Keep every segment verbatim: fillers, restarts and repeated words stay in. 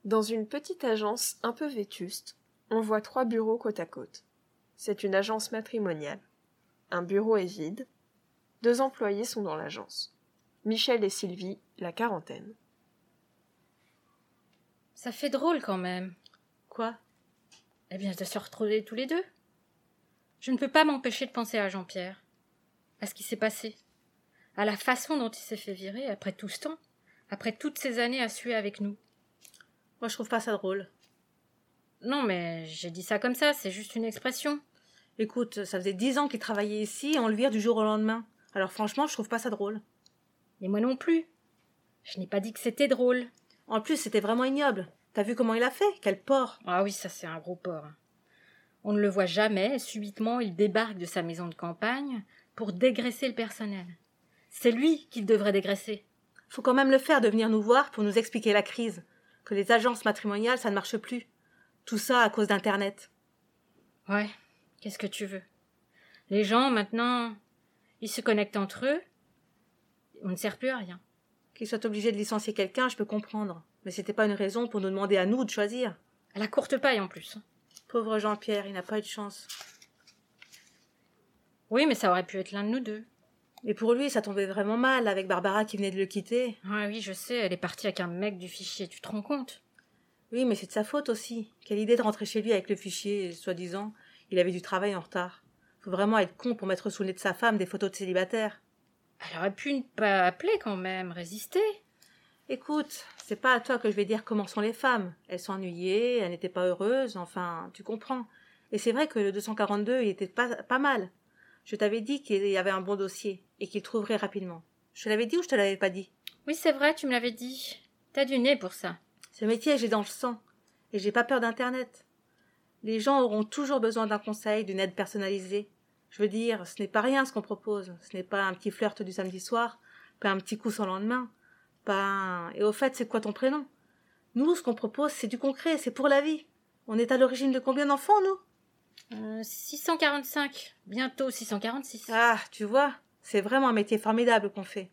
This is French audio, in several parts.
Dans une petite agence un peu vétuste, on voit trois bureaux côte à côte. C'est une agence matrimoniale. Un bureau est vide. Deux employés sont dans l'agence. Michel et Sylvie, la quarantaine. Ça fait drôle quand même. Quoi? Eh bien, de se retrouver tous les deux. Je ne peux pas m'empêcher de penser à Jean-Pierre, à ce qui s'est passé, à la façon dont il s'est fait virer après tout ce temps, après toutes ces années à suer avec nous. Moi, je trouve pas ça drôle. Non, mais j'ai dit ça comme ça, c'est juste une expression. Écoute, ça faisait dix ans qu'il travaillait ici et on le vire du jour au lendemain. Alors franchement, je trouve pas ça drôle. Et moi non plus. Je n'ai pas dit que c'était drôle. En plus, c'était vraiment ignoble. T'as vu comment il a fait? Quel porc! Ah oui, ça c'est un gros porc. On ne le voit jamais, et subitement il débarque de sa maison de campagne pour dégraisser le personnel. C'est lui qu'il devrait dégraisser. Faut quand même le faire de venir nous voir pour nous expliquer la crise. Que les agences matrimoniales, ça ne marche plus. Tout ça à cause d'Internet. Ouais, qu'est-ce que tu veux? Les gens, maintenant, ils se connectent entre eux. On ne sert plus à rien. Qu'ils soient obligés de licencier quelqu'un, je peux comprendre. Mais c'était pas une raison pour nous demander à nous de choisir. À la courte paille, en plus. Pauvre Jean-Pierre, il n'a pas eu de chance. Oui, mais ça aurait pu être l'un de nous deux. Et pour lui, ça tombait vraiment mal, avec Barbara qui venait de le quitter. Ah oui, je sais, elle est partie avec un mec du fichier, tu te rends compte? Oui, mais c'est de sa faute aussi. Quelle idée de rentrer chez lui avec le fichier, soi-disant. Il avait du travail en retard. Faut vraiment être con pour mettre sous le nez de sa femme des photos de célibataires. Elle aurait pu ne pas appeler quand même, résister. Écoute, c'est pas à toi que je vais dire comment sont les femmes. Elles s'ennuyaient, elles n'étaient pas heureuses, enfin, tu comprends. Et c'est vrai que le deux cent quarante-deux, il était pas, pas mal. Je t'avais dit qu'il y avait un bon dossier, et qu'il trouverait rapidement. Je te l'avais dit ou je te l'avais pas dit? Oui, c'est vrai, tu me l'avais dit. T'as du nez pour ça. Ce métier, j'ai dans le sang. Et j'ai pas peur d'Internet. Les gens auront toujours besoin d'un conseil, d'une aide personnalisée. Je veux dire, ce n'est pas rien ce qu'on propose. Ce n'est pas un petit flirt du samedi soir, pas un petit coup sans lendemain, pas un... Et au fait, c'est quoi ton prénom? Nous, ce qu'on propose, c'est du concret, c'est pour la vie. On est à l'origine de combien d'enfants, nous? Euh, six cent quarante-cinq. Bientôt six cent quarante-six. Ah, tu vois, c'est vraiment un métier formidable qu'on fait.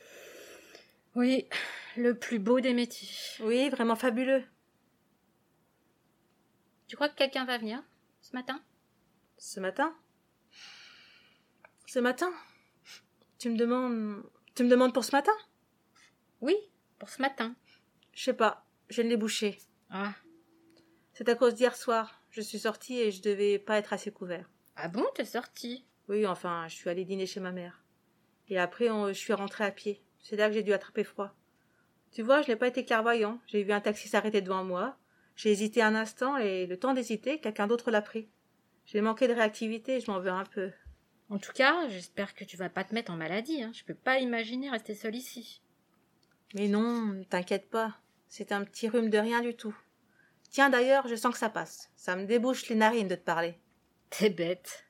Oui, le plus beau des métiers. Oui, vraiment fabuleux. Tu crois que quelqu'un va venir ce matin? Ce matin? Ce matin? Tu me demandes... Tu me demandes pour ce matin? Oui, pour ce matin. Je sais pas, je ne l'ai bouché. Ah. C'est à cause d'hier soir. Je suis sortie et je devais pas être assez couvert. Ah bon, t'es sortie? Oui, enfin, je suis allée dîner chez ma mère. Et après, on, je suis rentrée à pied. C'est là que j'ai dû attraper froid. Tu vois, je n'ai pas été clairvoyant. J'ai vu un taxi s'arrêter devant moi. J'ai hésité un instant et le temps d'hésiter, quelqu'un d'autre l'a pris. J'ai manqué de réactivité, je m'en veux un peu. En tout cas, j'espère que tu vas pas te mettre en maladie. Hein. Je peux pas imaginer rester seule ici. Mais non, ne t'inquiète pas. C'est un petit rhume de rien du tout. Tiens, d'ailleurs, je sens que ça passe. Ça me débouche les narines de te parler. T'es bête.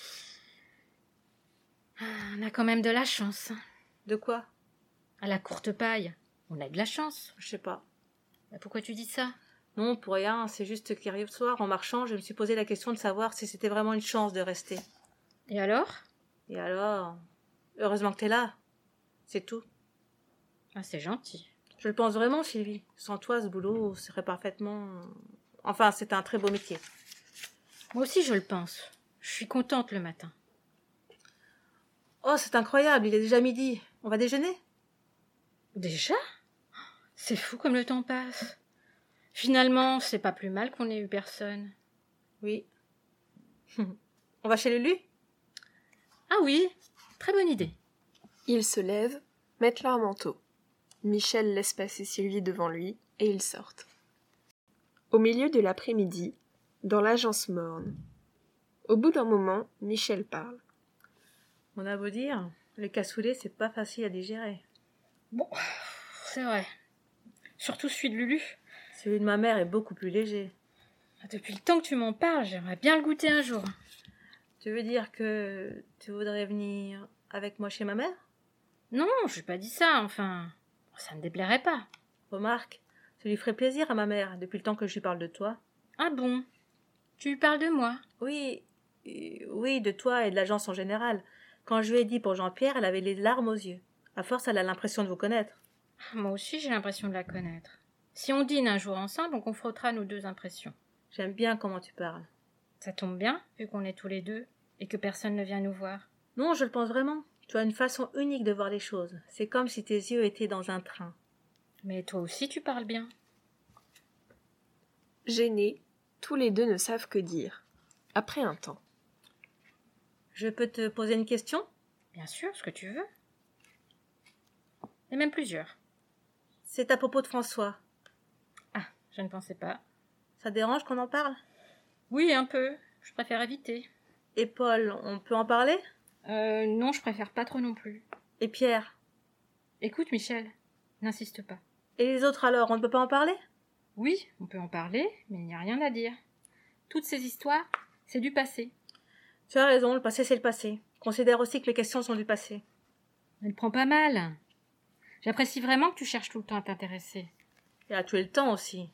Ah, on a quand même de la chance. De quoi? À la courte paille. On a de la chance. Je sais pas. Bah, pourquoi tu dis ça? Non, pour rien. C'est juste qu'hier soir, en marchant, je me suis posé la question de savoir si c'était vraiment une chance de rester. Et alors? Et alors? Heureusement que t'es là. C'est tout. Ah, c'est gentil. Je le pense vraiment, Sylvie. Sans toi, ce boulot serait parfaitement... Enfin, c'est un très beau métier. Moi aussi, je le pense. Je suis contente le matin. Oh, c'est incroyable, il est déjà midi. On va déjeuner? Déjà? C'est fou comme le temps passe. Finalement, c'est pas plus mal qu'on ait eu personne. Oui. On va chez Lulu? Ah oui, très bonne idée. Ils se lèvent, mettent leur manteau. Michel laisse passer Sylvie devant lui et ils sortent. Au milieu de l'après-midi, dans l'agence morne. Au bout d'un moment, Michel parle. On a beau dire, le cassoulet, c'est pas facile à digérer. Bon, c'est vrai. Surtout celui de Lulu. Celui de ma mère est beaucoup plus léger. Depuis le temps que tu m'en parles, j'aimerais bien le goûter un jour. Tu veux dire que tu voudrais venir avec moi chez ma mère? Non, je n'ai pas dit ça, enfin... Ça ne déplairait pas. Remarque, ça lui ferait plaisir à ma mère, depuis le temps que je lui parle de toi. Ah bon? Tu lui parles de moi? Oui, euh, oui, de toi et de l'agence en général. Quand je lui ai dit pour Jean-Pierre, elle avait les larmes aux yeux. À force, elle a l'impression de vous connaître. Moi aussi, j'ai l'impression de la connaître. Si on dîne un jour ensemble, on confrontera nos deux impressions. J'aime bien comment tu parles. Ça tombe bien, vu qu'on est tous les deux, et que personne ne vient nous voir. Non, je le pense vraiment. Tu as une façon unique de voir les choses. C'est comme si tes yeux étaient dans un train. Mais toi aussi, tu parles bien. Gênés, tous les deux ne savent que dire. Après un temps. Je peux te poser une question? Bien sûr, ce que tu veux. Et même plusieurs. C'est à propos de François. Ah, je ne pensais pas. Ça te dérange qu'on en parle? Oui, un peu. Je préfère éviter. Et Paul, on peut en parler? Euh, non, je préfère pas trop non plus. Et Pierre? Écoute, Michel, n'insiste pas. Et les autres alors, on ne peut pas en parler? Oui, on peut en parler, mais il n'y a rien à dire. Toutes ces histoires, c'est du passé. Tu as raison, le passé c'est le passé. Considère aussi que les questions sont du passé. Ne le prends pas mal. J'apprécie vraiment que tu cherches tout le temps à t'intéresser. Et à tuer le temps aussi.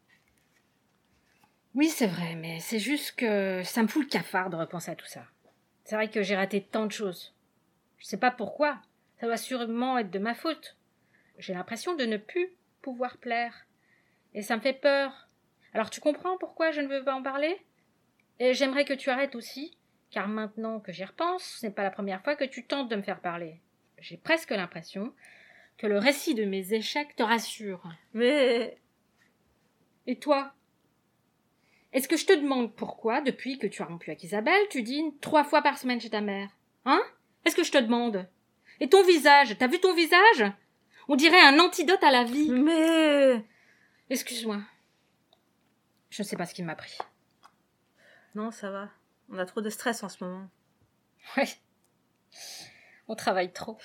Oui, c'est vrai, mais c'est juste que ça me fout le cafard de repenser à tout ça. C'est vrai que j'ai raté tant de choses. Je sais pas pourquoi. Ça doit sûrement être de ma faute. J'ai l'impression de ne plus pouvoir plaire. Et ça me fait peur. Alors tu comprends pourquoi je ne veux pas en parler? Et j'aimerais que tu arrêtes aussi, car maintenant que j'y repense, ce n'est pas la première fois que tu tentes de me faire parler. J'ai presque l'impression que le récit de mes échecs te rassure. Mais... Et toi? Est-ce que je te demande pourquoi, depuis que tu as rompu avec Isabelle, tu dînes trois fois par semaine chez ta mère? Hein? Est-ce que je te demande? Et ton visage? T'as vu ton visage? On dirait un antidote à la vie. Mais... Excuse-moi. Je ne sais pas ce qui m'a pris. Non, ça va. On a trop de stress en ce moment. Ouais. On travaille trop.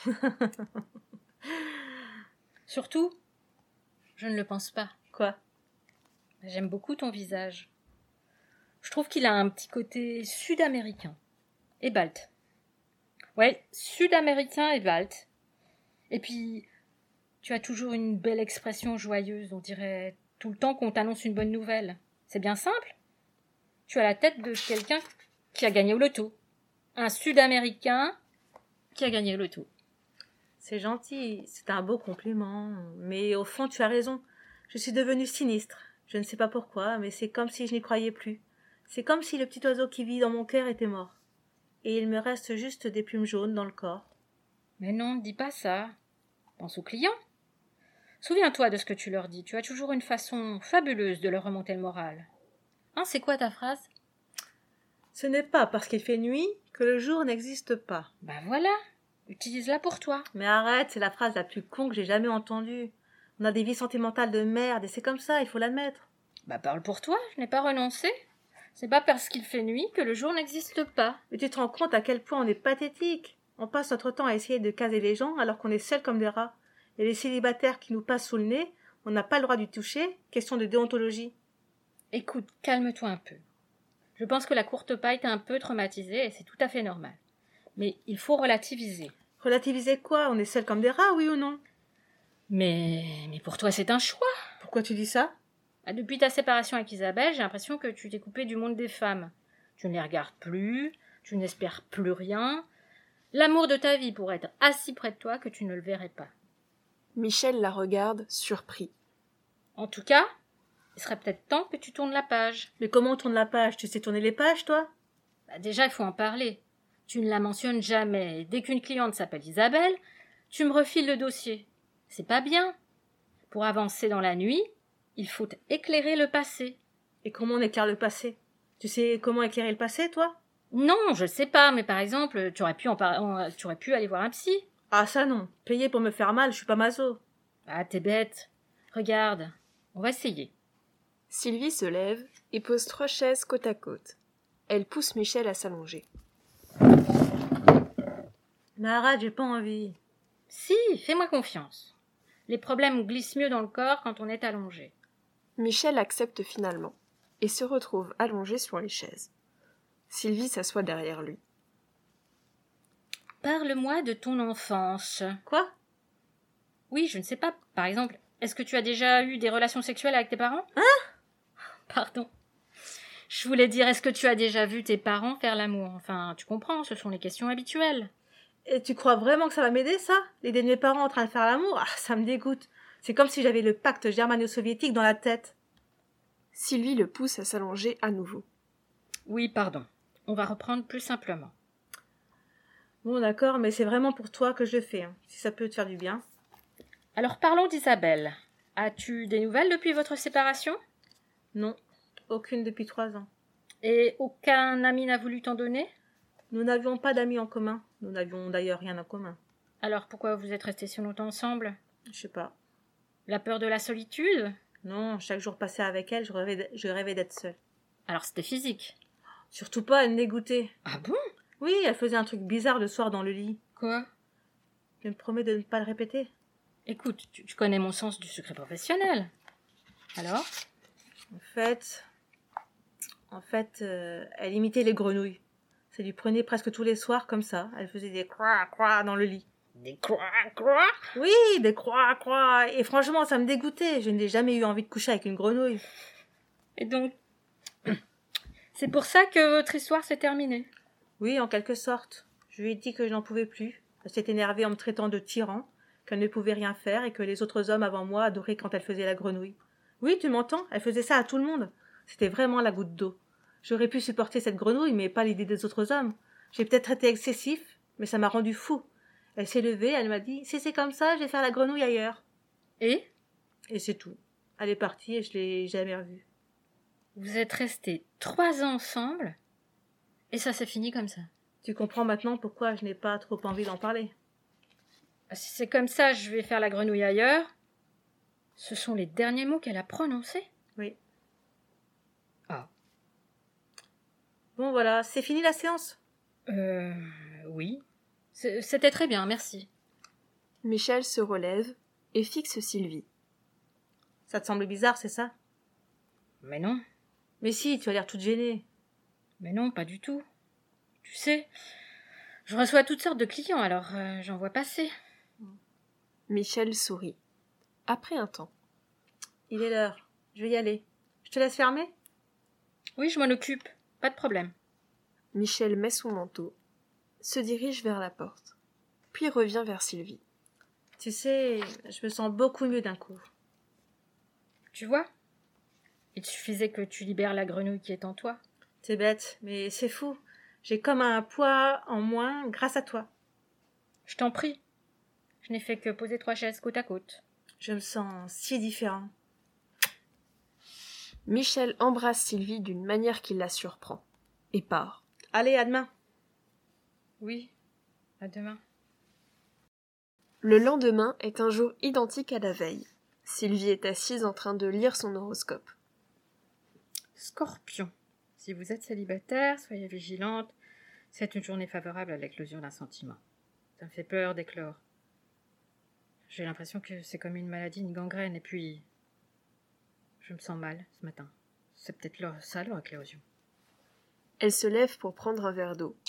Surtout, je ne le pense pas. Quoi? J'aime beaucoup ton visage. Je trouve qu'il a un petit côté sud-américain. Et balte. Ouais, sud-américain et balte. Et puis, tu as toujours une belle expression joyeuse. On dirait tout le temps qu'on t'annonce une bonne nouvelle. C'est bien simple. Tu as la tête de quelqu'un qui a gagné au loto. Un sud-américain qui a gagné au loto. C'est gentil, c'est un beau compliment. Mais au fond, tu as raison. Je suis devenue sinistre. Je ne sais pas pourquoi, mais c'est comme si je n'y croyais plus. C'est comme si le petit oiseau qui vit dans mon cœur était mort. Et il me reste juste des plumes jaunes dans le corps. Mais non, ne dis pas ça. Pense aux clients. Souviens-toi de ce que tu leur dis. Tu as toujours une façon fabuleuse de leur remonter le moral. Hein, c'est quoi ta phrase? Ce n'est pas parce qu'il fait nuit que le jour n'existe pas. Ben voilà, utilise-la pour toi. Mais arrête, c'est la phrase la plus con que j'ai jamais entendue. On a des vies sentimentales de merde et c'est comme ça, il faut l'admettre. Bah parle pour toi, je n'ai pas renoncé. C'est pas parce qu'il fait nuit que le jour n'existe pas. Mais tu te rends compte à quel point on est pathétique. On passe notre temps à essayer de caser les gens alors qu'on est seuls comme des rats. Et les célibataires qui nous passent sous le nez, on n'a pas le droit d'y toucher. Question de déontologie. Écoute, calme-toi un peu. Je pense que la courte paille t'a un peu traumatisée et c'est tout à fait normal. Mais il faut relativiser. Relativiser quoi? On est seuls comme des rats, oui ou non? Mais, mais pour toi c'est un choix. Pourquoi tu dis ça? Ah, depuis ta séparation avec Isabelle, j'ai l'impression que tu t'es coupé du monde des femmes. Tu ne les regardes plus, tu n'espères plus rien. L'amour de ta vie pourrait être assis près de toi que tu ne le verrais pas. Michel la regarde, surpris. En tout cas, il serait peut-être temps que tu tournes la page. Mais comment on tourne la page? Tu sais tourner les pages, toi? Bah déjà, il faut en parler. Tu ne la mentionnes jamais. Dès qu'une cliente s'appelle Isabelle, tu me refiles le dossier. C'est pas bien. Pour avancer dans la nuit, il faut éclairer le passé. Et comment on éclaire le passé? Tu sais comment éclairer le passé, toi? Non, je sais pas, mais par exemple, tu aurais pu, en par... tu aurais pu aller voir un psy. Ah ça non, payer pour me faire mal, je suis pas maso. Ah, t'es bête. Regarde, on va essayer. Sylvie se lève et pose trois chaises côte à côte. Elle pousse Michel à s'allonger. Mais arrête, j'ai pas envie. Si, fais-moi confiance. Les problèmes glissent mieux dans le corps quand on est allongé. Michel accepte finalement et se retrouve allongé sur les chaises. Sylvie s'assoit derrière lui. Parle-moi de ton enfance. Quoi? Oui, je ne sais pas. Par exemple, est-ce que tu as déjà eu des relations sexuelles avec tes parents? Hein? Pardon. Je voulais dire, est-ce que tu as déjà vu tes parents faire l'amour? Enfin, tu comprends, ce sont les questions habituelles. Et tu crois vraiment que ça va m'aider, ça? L'idée de mes parents en train de faire l'amour? Ah, ça me dégoûte. C'est comme si j'avais le pacte germano-soviétique dans la tête. Sylvie le pousse à s'allonger à nouveau. Oui, pardon. On va reprendre plus simplement. Bon, d'accord, mais c'est vraiment pour toi que je le fais, hein, si ça peut te faire du bien. Alors parlons d'Isabelle. As-tu des nouvelles depuis votre séparation? Non, aucune depuis trois ans. Et aucun ami n'a voulu t'en donner? Nous n'avions pas d'amis en commun. Nous n'avions d'ailleurs rien en commun. Alors pourquoi vous êtes restés si longtemps ensemble? Je sais pas. La peur de la solitude? Non, chaque jour passé avec elle, je rêvais, je rêvais d'être seule. Alors c'était physique. Surtout pas, elle me dégoûtait. Ah bon? Oui, elle faisait un truc bizarre le soir dans le lit. Quoi? Je me promets de ne pas le répéter. Écoute, tu, tu connais mon sens du secret professionnel. Alors? En fait... En fait, euh, elle imitait les grenouilles. Ça lui prenait presque tous les soirs comme ça. Elle faisait des croix, croix dans le lit. Des croix, croix? Oui, des croix, croix. Et franchement, ça me dégoûtait. Je n'ai jamais eu envie de coucher avec une grenouille. Et donc, c'est pour ça que votre histoire s'est terminée? Oui, en quelque sorte. Je lui ai dit que je n'en pouvais plus. Elle s'est énervée en me traitant de tyran, qu'elle ne pouvait rien faire et que les autres hommes avant moi adoraient quand elle faisait la grenouille. Oui, tu m'entends? Elle faisait ça à tout le monde. C'était vraiment la goutte d'eau. J'aurais pu supporter cette grenouille, mais pas l'idée des autres hommes. J'ai peut-être été excessif, mais ça m'a rendu fou. Elle s'est levée, elle m'a dit « Si c'est comme ça, je vais faire la grenouille ailleurs. » Et? Et c'est tout. Elle est partie et je l'ai jamais revue. Vous êtes restés trois ans ensemble et ça s'est fini comme ça. Tu comprends maintenant pourquoi je n'ai pas trop envie d'en parler. Si c'est comme ça, je vais faire la grenouille ailleurs. Ce sont les derniers mots qu'elle a prononcés? Oui. Ah. Bon voilà, c'est fini la séance? Euh... Oui. C'était très bien, merci. Michel se relève et fixe Sylvie. Ça te semble bizarre, c'est ça? Mais non. Mais si, tu as l'air toute gênée. Mais non, pas du tout. Tu sais, je reçois toutes sortes de clients, alors euh, j'en vois passer. Michel sourit. Après un temps. Il est l'heure. Je vais y aller. Je te laisse fermer? Oui, je m'en occupe. Pas de problème. Michel met son manteau, se dirige vers la porte, puis revient vers Sylvie. Tu sais, je me sens beaucoup mieux d'un coup. Tu vois? Il suffisait que tu libères la grenouille qui est en toi. C'est bête, mais c'est fou. J'ai comme un poids en moins grâce à toi. Je t'en prie. Je n'ai fait que poser trois chaises côte à côte. Je me sens si différent. Michel embrasse Sylvie d'une manière qui la surprend, et part. Allez, à demain. Oui, à demain. Le lendemain est un jour identique à la veille. Sylvie est assise en train de lire son horoscope. Scorpion. Si vous êtes célibataire, soyez vigilante. C'est une journée favorable à l'éclosion d'un sentiment. Ça me fait peur d'éclore. J'ai l'impression que c'est comme une maladie, une gangrène, et puis... Je me sens mal ce matin. C'est peut-être leur, ça leur éclosion. Elle se lève pour prendre un verre d'eau.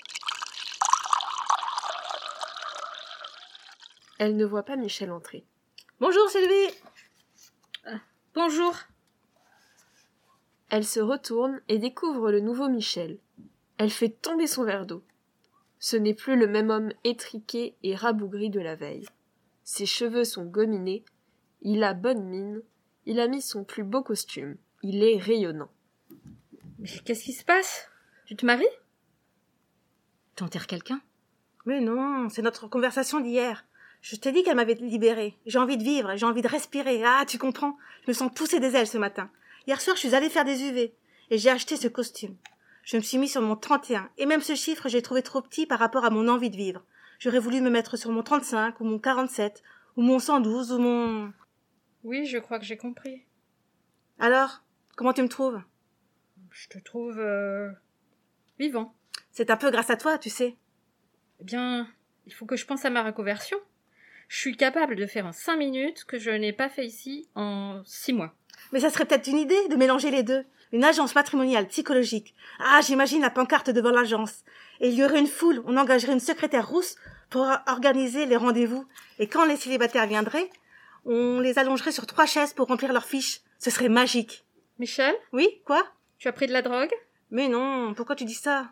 Elle ne voit pas Michel entrer. Bonjour Sylvie. Euh, bonjour. Elle se retourne et découvre le nouveau Michel. Elle fait tomber son verre d'eau. Ce n'est plus le même homme étriqué et rabougri de la veille. Ses cheveux sont gominés, il a bonne mine, il a mis son plus beau costume, il est rayonnant. Mais qu'est-ce qui se passe? Tu te maries? T'enterres quelqu'un? Mais non, c'est notre conversation d'hier. Je t'ai dit qu'elle m'avait libérée. J'ai envie de vivre, j'ai envie de respirer. Ah, tu comprends? Je me sens pousser des ailes ce matin. Hier soir, je suis allée faire des U V et j'ai acheté ce costume. Je me suis mis sur mon trente et un et même ce chiffre, j'ai trouvé trop petit par rapport à mon envie de vivre. J'aurais voulu me mettre sur mon trente-cinq ou mon quarante-sept ou mon cent douze ou mon... Oui, je crois que j'ai compris. Alors, comment tu me trouves? Je te trouve... Euh, vivant. C'est un peu grâce à toi, tu sais. Eh bien, il faut que je pense à ma reconversion. Je suis capable de faire en cinq minutes ce que je n'ai pas fait ici en six mois. Mais ça serait peut-être une idée de mélanger les deux. Une agence matrimoniale psychologique. Ah, j'imagine la pancarte devant l'agence. Et il y aurait une foule, on engagerait une secrétaire rousse pour organiser les rendez-vous. Et quand les célibataires viendraient, on les allongerait sur trois chaises pour remplir leurs fiches. Ce serait magique. Michel? Oui, quoi? Tu as pris de la drogue? Mais non, pourquoi tu dis ça?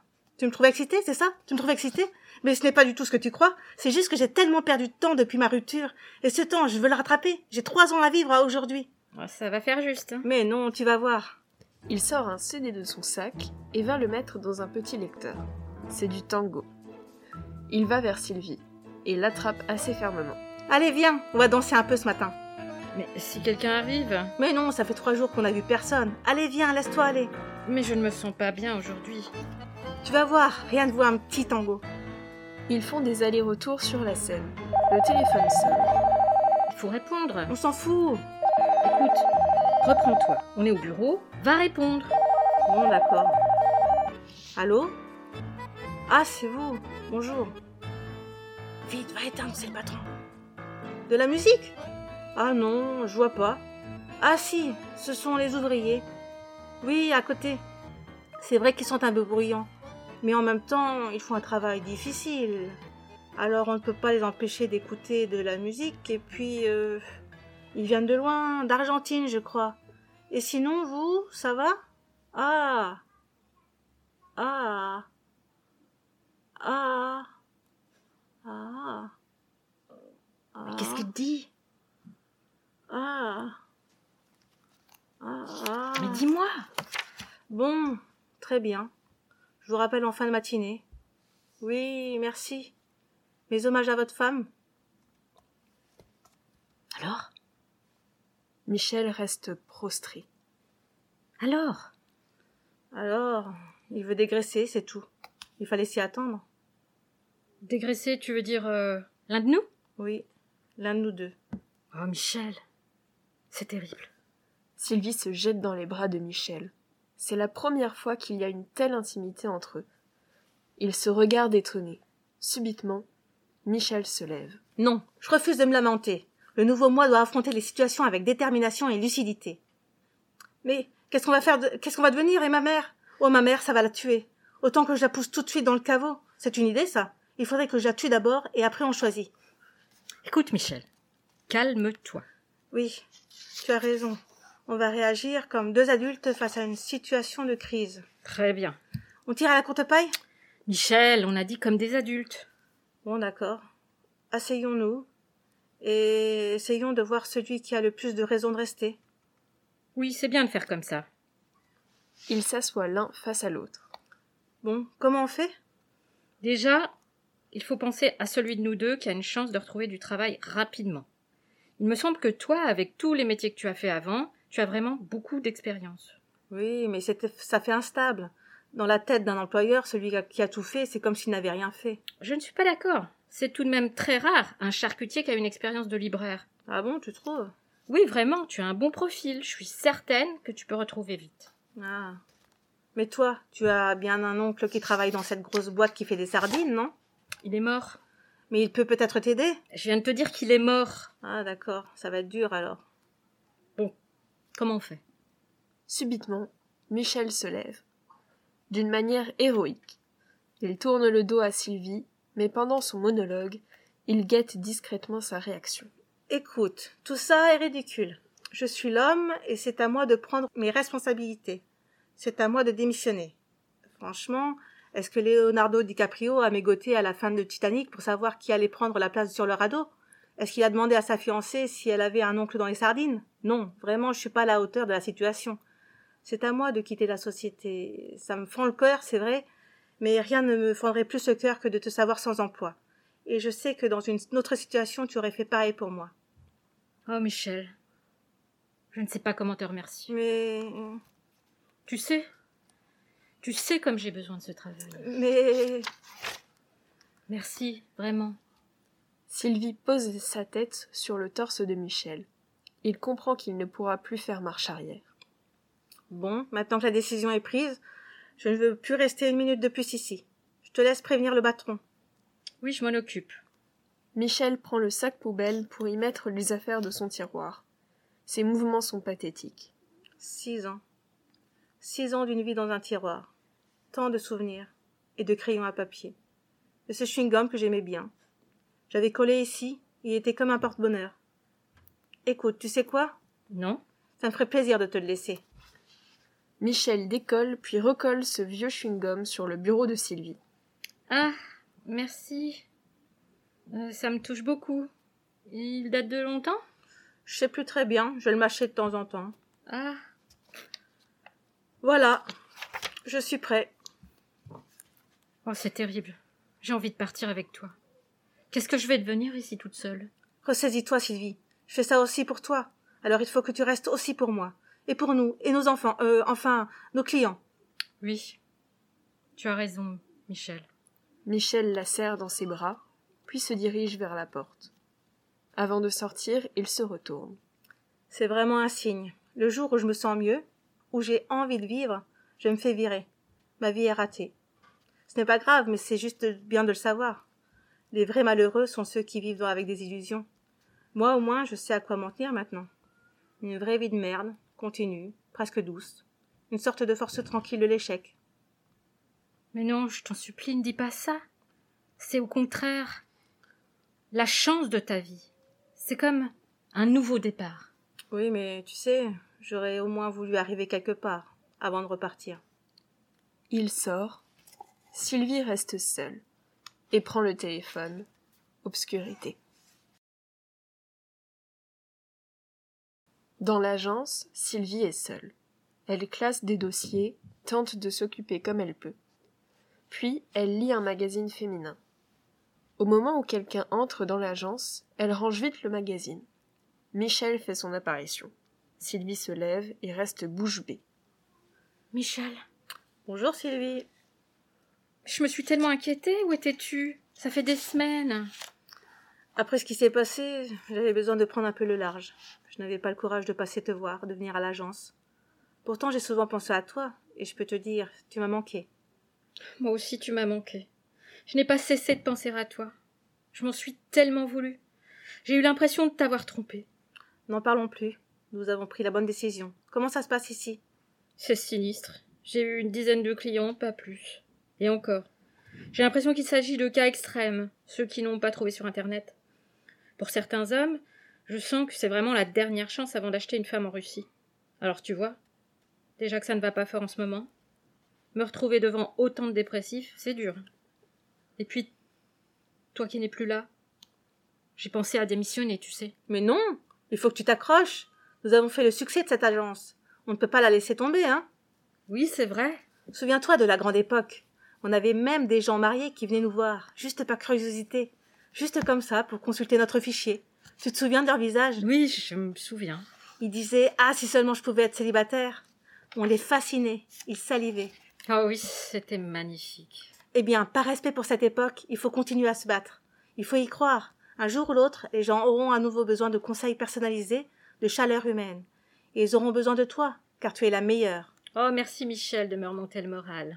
Tu me trouves excitée, c'est ça? Tu me trouves excitée? Mais ce n'est pas du tout ce que tu crois. C'est juste que j'ai tellement perdu de temps depuis ma rupture. Et ce temps, je veux le rattraper. J'ai trois ans à vivre à aujourd'hui. Oh, ça va faire juste. Hein. Mais non, tu vas voir. Il sort un C D de son sac et va le mettre dans un petit lecteur. C'est du tango. Il va vers Sylvie et l'attrape assez fermement. Allez, viens, on va danser un peu ce matin. Mais si quelqu'un arrive... Mais non, ça fait trois jours qu'on n'a vu personne. Allez, viens, laisse-toi aller. Mais je ne me sens pas bien aujourd'hui. Tu vas voir, rien de voir un petit tango. Ils font des allers-retours sur la scène. Le téléphone sonne. Il faut répondre. On s'en fout. Écoute, reprends-toi. On est au bureau, va répondre. Bon, d'accord. Allô? Ah, c'est vous. Bonjour. Vite, va éteindre, c'est le patron. De la musique? Ah non, je vois pas. Ah si, ce sont les ouvriers. Oui, à côté. C'est vrai qu'ils sont un peu bruyants. Mais en même temps, ils font un travail difficile. Alors on ne peut pas les empêcher d'écouter de la musique. Et puis, euh, ils viennent de loin, d'Argentine, je crois. Et sinon, vous, ça va? Ah. Ah. Ah. Ah. Ah. Mais qu'est-ce qu'il dit? Ah. Ah. Ah. Mais dis-moi. Bon, très bien. Je vous rappelle en fin de matinée. Oui, merci. Mes hommages à votre femme. Alors? Michel reste prostré. Alors? Alors, il veut dégraisser, c'est tout. Il fallait s'y attendre. Dégraisser, tu veux dire euh, l'un de nous? Oui, l'un de nous deux. Oh, Michel, c'est terrible. Sylvie se jette dans les bras de Michel. C'est la première fois qu'il y a une telle intimité entre eux. Ils se regardent étonnés. Subitement, Michel se lève. Non, je refuse de me lamenter. Le nouveau moi doit affronter les situations avec détermination et lucidité. Mais qu'est-ce qu'on va faire de... Qu'est-ce qu'on va devenir, et ma mère? Oh, ma mère, ça va la tuer. Autant que je la pousse tout de suite dans le caveau. C'est une idée, ça. Il faudrait que je la tue d'abord, et après on choisit. Écoute, Michel, calme-toi. Oui, tu as raison. On va réagir comme deux adultes face à une situation de crise. Très bien. On tire à la courte paille? Michel, on a dit comme des adultes. Bon, d'accord. Asseyons-nous et essayons de voir celui qui a le plus de raisons de rester. Oui, c'est bien de faire comme ça. Ils s'assoient l'un face à l'autre. Bon, comment on fait? Déjà, il faut penser à celui de nous deux qui a une chance de retrouver du travail rapidement. Il me semble que toi, avec tous les métiers que tu as fait avant, tu as vraiment beaucoup d'expérience. Oui, mais c'est, ça fait instable. Dans la tête d'un employeur, celui qui a tout fait, c'est comme s'il n'avait rien fait. Je ne suis pas d'accord. C'est tout de même très rare, un charcutier qui a une expérience de libraire. Ah bon, tu trouves? Oui, vraiment, tu as un bon profil. Je suis certaine que tu peux retrouver vite. Ah. Mais toi, tu as bien un oncle qui travaille dans cette grosse boîte qui fait des sardines, non? Il est mort. Mais il peut peut-être t'aider? Je viens de te dire qu'il est mort. Ah d'accord, ça va être dur alors. Bon, comment on fait? Subitement, Michel se lève. D'une manière héroïque. Il tourne le dos à Sylvie, mais pendant son monologue, il guette discrètement sa réaction. Écoute, tout ça est ridicule. Je suis l'homme et c'est à moi de prendre mes responsabilités. C'est à moi de démissionner. Franchement, est-ce que Leonardo DiCaprio a mégoté à la fin de Titanic pour savoir qui allait prendre la place sur le radeau? Est-ce qu'il a demandé à sa fiancée si elle avait un oncle dans les sardines? Non, vraiment, je suis pas à la hauteur de la situation. C'est à moi de quitter la société. Ça me fend le cœur, c'est vrai, mais rien ne me fendrait plus le cœur que de te savoir sans emploi. Et je sais que dans une autre situation, tu aurais fait pareil pour moi. Oh, Michel, je ne sais pas comment te remercier. Mais... Tu sais, tu sais comme j'ai besoin de ce travail. Mais... Merci, vraiment. Sylvie pose sa tête sur le torse de Michel. Il comprend qu'il ne pourra plus faire marche arrière. Bon, maintenant que la décision est prise, je ne veux plus rester une minute de plus ici. Je te laisse prévenir le patron. Oui, je m'en occupe. Michel prend le sac poubelle pour y mettre les affaires de son tiroir. Ses mouvements sont pathétiques. Six ans. Six ans d'une vie dans un tiroir. Tant de souvenirs. Et de crayons à papier. Et ce chewing-gum que j'aimais bien. J'avais collé ici, il était comme un porte-bonheur. Écoute, tu sais quoi? Non? Ça me ferait plaisir de te le laisser. Michel décolle puis recolle ce vieux chewing-gum sur le bureau de Sylvie. Ah, merci. Euh, ça me touche beaucoup. Il date de longtemps? Je sais plus très bien, je le mâchais de temps en temps. Ah. Voilà, je suis prêt. Oh, c'est terrible. J'ai envie de partir avec toi. Qu'est-ce que je vais devenir ici toute seule? Ressaisis-toi, Sylvie. Je fais ça aussi pour toi. Alors il faut que tu restes aussi pour moi. Et pour nous, et nos enfants, euh, enfin, nos clients. Oui, tu as raison, Michel. Michel la serre dans ses bras, puis se dirige vers la porte. Avant de sortir, il se retourne. C'est vraiment un signe. Le jour où je me sens mieux, où j'ai envie de vivre, je me fais virer. Ma vie est ratée. Ce n'est pas grave, mais c'est juste bien de le savoir. Les vrais malheureux sont ceux qui vivent avec des illusions. Moi, au moins, je sais à quoi m'en tenir maintenant. Une vraie vie de merde, continue, presque douce. Une sorte de force tranquille de l'échec. Mais non, je t'en supplie, ne dis pas ça. C'est au contraire la chance de ta vie. C'est comme un nouveau départ. Oui, mais tu sais, j'aurais au moins voulu arriver quelque part, avant de repartir. Il sort. Sylvie reste seule et prend le téléphone. Obscurité. Dans l'agence, Sylvie est seule. Elle classe des dossiers, tente de s'occuper comme elle peut. Puis, elle lit un magazine féminin. Au moment où quelqu'un entre dans l'agence, elle range vite le magazine. Michel fait son apparition. Sylvie se lève et reste bouche bée. Michel. Bonjour Sylvie. Je me suis tellement inquiétée. Où étais-tu? Ça fait des semaines. Après ce qui s'est passé, j'avais besoin de prendre un peu le large. Je n'avais pas le courage de passer te voir, de venir à l'agence. Pourtant, j'ai souvent pensé à toi, et je peux te dire, tu m'as manqué. Moi aussi, tu m'as manqué. Je n'ai pas cessé de penser à toi. Je m'en suis tellement voulu. J'ai eu l'impression de t'avoir trompée. N'en parlons plus. Nous avons pris la bonne décision. Comment ça se passe ici? C'est sinistre. J'ai eu une dizaine de clients, pas plus. Et encore. J'ai l'impression qu'il s'agit de cas extrêmes, ceux qui n'ont pas trouvé sur Internet. Pour certains hommes, je sens que c'est vraiment la dernière chance avant d'acheter une femme en Russie. Alors tu vois, déjà que ça ne va pas fort en ce moment. Me retrouver devant autant de dépressifs, c'est dur. Et puis, toi qui n'es plus là, j'ai pensé à démissionner, tu sais. Mais non, il faut que tu t'accroches. Nous avons fait le succès de cette agence. On ne peut pas la laisser tomber, hein. Oui, c'est vrai. Souviens-toi de la grande époque. On avait même des gens mariés qui venaient nous voir, juste par curiosité. Juste comme ça, pour consulter notre fichier. Tu te souviens de leur visage? Oui, je me souviens. Ils disaient « Ah, si seulement je pouvais être célibataire !» On les fascinait, ils salivaient. Ah oui, c'était magnifique. Eh bien, par respect pour cette époque, il faut continuer à se battre. Il faut y croire. Un jour ou l'autre, les gens auront à nouveau besoin de conseils personnalisés, de chaleur humaine. Et ils auront besoin de toi, car tu es la meilleure. Oh, merci Michel de me remonter le moral.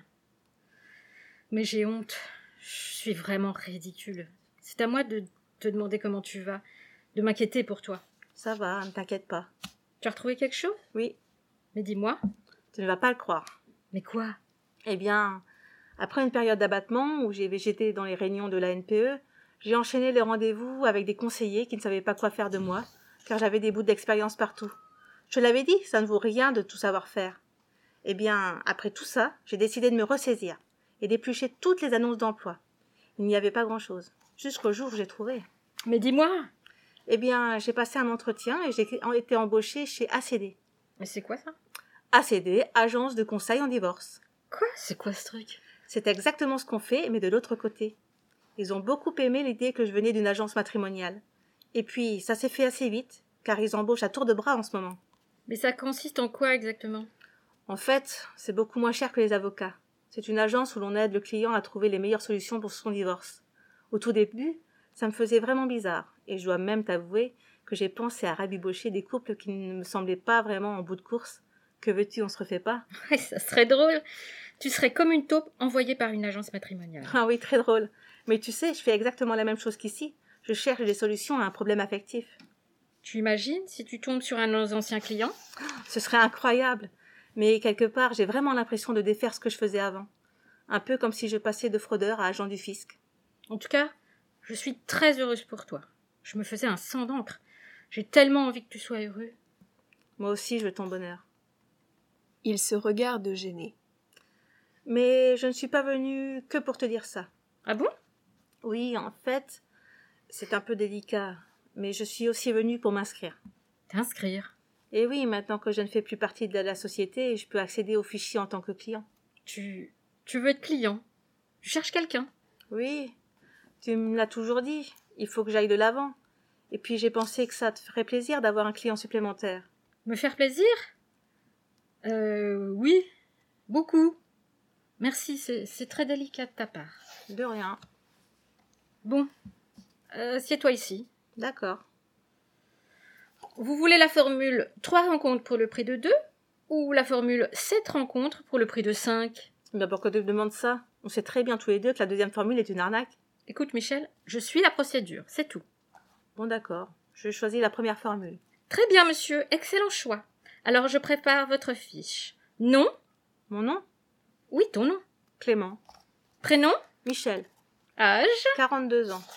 Mais j'ai honte. Je suis vraiment ridicule. C'est à moi de te demander comment tu vas, de m'inquiéter pour toi. Ça va, ne t'inquiète pas. Tu as retrouvé quelque chose? Oui. Mais dis-moi. Tu ne vas pas le croire. Mais quoi? Eh bien, après une période d'abattement où j'ai végété dans les réunions de la N P E, j'ai enchaîné les rendez-vous avec des conseillers qui ne savaient pas quoi faire de moi, car j'avais des bouts d'expérience partout. Je l'avais dit, ça ne vaut rien de tout savoir faire. Eh bien, après tout ça, j'ai décidé de me ressaisir et d'éplucher toutes les annonces d'emploi. Il n'y avait pas grand-chose, jusqu'au jour où j'ai trouvé. Mais dis-moi. Eh bien, j'ai passé un entretien et j'ai été embauchée chez A C D. Mais c'est quoi ça? A C D, Agence de conseil en divorce. Quoi? C'est quoi ce truc? C'est exactement ce qu'on fait, mais de l'autre côté. Ils ont beaucoup aimé l'idée que je venais d'une agence matrimoniale. Et puis, ça s'est fait assez vite, car ils embauchent à tour de bras en ce moment. Mais ça consiste en quoi exactement? En fait, c'est beaucoup moins cher que les avocats. C'est une agence où l'on aide le client à trouver les meilleures solutions pour son divorce. Au tout début, ça me faisait vraiment bizarre, et je dois même t'avouer que j'ai pensé à rabibocher des couples qui ne me semblaient pas vraiment en bout de course. Que veux-tu, on se refait pas? Ouais, ça serait drôle. Tu serais comme une taupe envoyée par une agence matrimoniale. Ah oui, très drôle. Mais tu sais, je fais exactement la même chose qu'ici. Je cherche des solutions à un problème affectif. Tu imagines si tu tombes sur un de nos anciens clients? Ce serait incroyable. Mais quelque part, j'ai vraiment l'impression de défaire ce que je faisais avant. Un peu comme si je passais de fraudeur à agent du fisc. En tout cas, je suis très heureuse pour toi. Je me faisais un sang d'encre. J'ai tellement envie que tu sois heureux. Moi aussi, je veux ton bonheur. Ils se regardent gênés. Mais je ne suis pas venue que pour te dire ça. Ah bon? Oui, en fait, c'est un peu délicat, mais je suis aussi venue pour m'inscrire. T'inscrire? Et oui, maintenant que je ne fais plus partie de la société, je peux accéder aux fichiers en tant que client. Tu... tu veux être client? Tu cherches quelqu'un? Oui, tu me l'as toujours dit. Il faut que j'aille de l'avant. Et puis j'ai pensé que ça te ferait plaisir d'avoir un client supplémentaire. Me faire plaisir? Euh... Oui, beaucoup. Merci, c'est, c'est très délicat de ta part. De rien. Bon, euh, assieds-toi ici. D'accord. Vous voulez la formule trois rencontres pour le prix de deux ou la formule sept rencontres pour le prix de cinq? Mais pourquoi tu me demandes ça? On sait très bien tous les deux que la deuxième formule est une arnaque. Écoute, Michel, je suis la procédure, c'est tout. Bon, d'accord. Je choisis la première formule. Très bien, monsieur, excellent choix. Alors je prépare votre fiche. Nom? Mon nom? Oui, ton nom. Clément. Prénom? Michel. Âge? quarante-deux ans.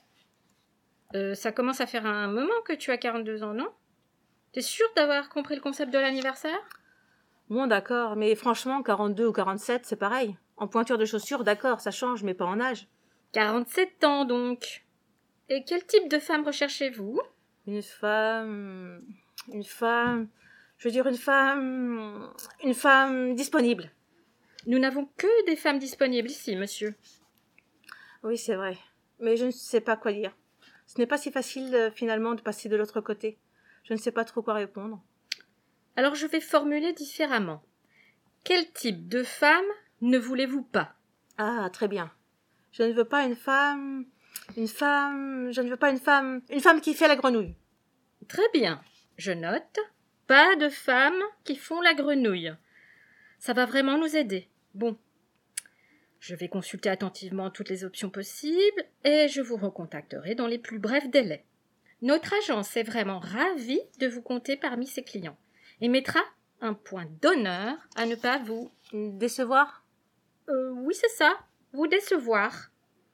Euh, ça commence à faire un moment que tu as quarante-deux ans, non? T'es sûre d'avoir compris le concept de l'anniversaire? Bon, d'accord, mais franchement, quarante-deux ou quarante-sept, c'est pareil. En pointure de chaussures, d'accord, ça change, mais pas en âge. quarante-sept ans, donc. Et quel type de femme recherchez-vous? Une femme... Une femme... Je veux dire une femme... Une femme disponible. Nous n'avons que des femmes disponibles ici, monsieur. Oui, c'est vrai. Mais je ne sais pas quoi dire. Ce n'est pas si facile, euh, finalement, de passer de l'autre côté. Je ne sais pas trop quoi répondre. Alors je vais formuler différemment. Quel type de femme ne voulez-vous pas? Ah, très bien. Je ne veux pas une femme... Une femme... Je ne veux pas une femme... Une femme qui fait la grenouille. Très bien. Je note. Pas de femmes qui font la grenouille. Ça va vraiment nous aider. Bon. Je vais consulter attentivement toutes les options possibles et je vous recontacterai dans les plus brefs délais. Notre agence est vraiment ravie de vous compter parmi ses clients et mettra un point d'honneur à ne pas vous... Décevoir? Euh, oui, c'est ça. Vous décevoir.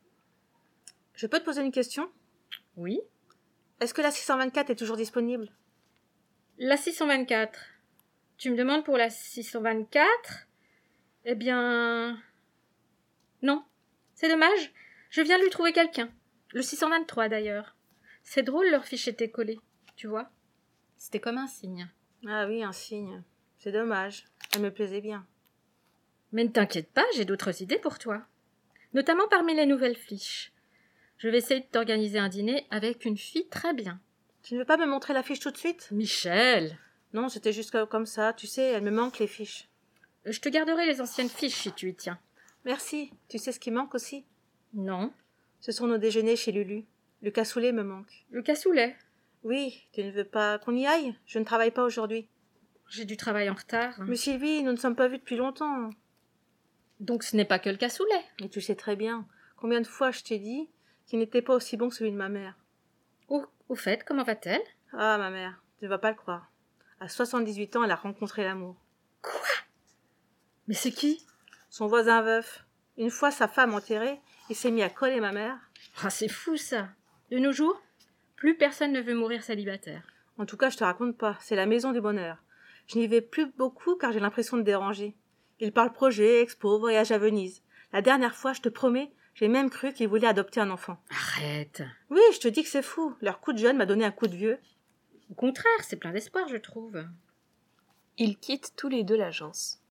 Je peux te poser une question? Oui. Est-ce que la six cent vingt-quatre est toujours disponible? La six cent vingt-quatre. Tu me demandes pour la six cent vingt-quatre? Eh bien... Non. C'est dommage. Je viens de lui trouver quelqu'un. Le six cent vingt-trois, d'ailleurs. C'est drôle, leur fiche était collée. Tu vois? C'était comme un signe. Ah oui, un signe. C'est dommage. Elle me plaisait bien. Mais ne t'inquiète pas, j'ai d'autres idées pour toi. Notamment parmi les nouvelles fiches. Je vais essayer de t'organiser un dîner avec une fille très bien. Tu ne veux pas me montrer la fiche tout de suite? Michel! Non, c'était juste comme ça. Tu sais, elle me manque les fiches. Je te garderai les anciennes fiches si tu y tiens. Merci. Tu sais ce qui manque aussi? Non. Ce sont nos déjeuners chez Lulu. Le cassoulet me manque. Le cassoulet. Oui, tu ne veux pas qu'on y aille? Je ne travaille pas aujourd'hui. J'ai du travail en retard. Mais Sylvie, nous ne sommes pas vus depuis longtemps. Donc ce n'est pas que le cassoulet. Et tu sais très bien. Combien de fois je t'ai dit qu'il n'était pas aussi bon que celui de ma mère? Au, au fait, comment va-t-elle? Ah, ma mère, tu ne vas pas le croire. À soixante-dix-huit ans, elle a rencontré l'amour. Quoi? Mais c'est qui? Son voisin veuf. Une fois sa femme enterrée, il s'est mis à coller ma mère. Ah, c'est fou ça. De nos jours, plus personne ne veut mourir célibataire. En tout cas, je te raconte pas. C'est la maison du bonheur. Je n'y vais plus beaucoup car j'ai l'impression de déranger. Ils parlent projet, expo, voyage à Venise. La dernière fois, je te promets, j'ai même cru qu'ils voulaient adopter un enfant. Arrête. Oui, je te dis que c'est fou. Leur coup de jeune m'a donné un coup de vieux. Au contraire, c'est plein d'espoir, je trouve. Ils quittent tous les deux l'agence.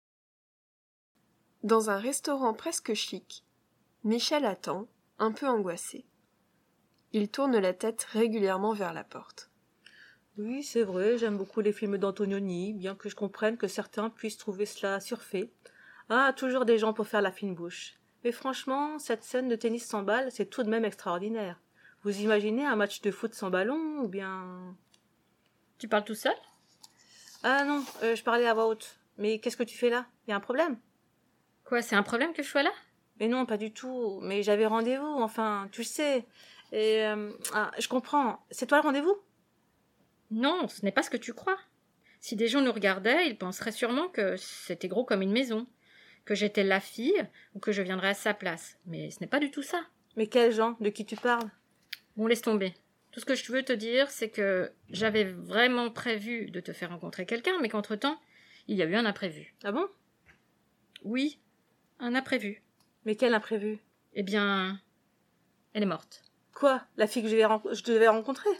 Dans un restaurant presque chic, Michel attend, un peu angoissé. Il tourne la tête régulièrement vers la porte. Oui, c'est vrai, j'aime beaucoup les films d'Antonioni, bien que je comprenne que certains puissent trouver cela surfait. Ah, toujours des gens pour faire la fine bouche. Mais franchement, cette scène de tennis sans balle, c'est tout de même extraordinaire. Vous imaginez un match de foot sans ballon, ou bien... Tu parles tout seul? Ah non, euh, je parlais à voix haute. Mais qu'est-ce que tu fais là? Y a un problème? Quoi, c'est un problème que je sois là? Mais non, pas du tout. Mais j'avais rendez-vous, enfin, tu sais. Et... Euh, ah, je comprends. C'est toi le rendez-vous? Non, ce n'est pas ce que tu crois. Si des gens nous regardaient, ils penseraient sûrement que c'était gros comme une maison, que j'étais la fille ou que je viendrais à sa place. Mais ce n'est pas du tout ça. Mais quels gens? De qui tu parles? Bon, laisse tomber. Tout ce que je veux te dire, c'est que j'avais vraiment prévu de te faire rencontrer quelqu'un, mais qu'entre-temps, Il y a eu un imprévu. Ah bon? Oui, un imprévu. Mais quel imprévu? Eh bien, elle est morte. Quoi? La fille que je devais, ren- je devais rencontrer?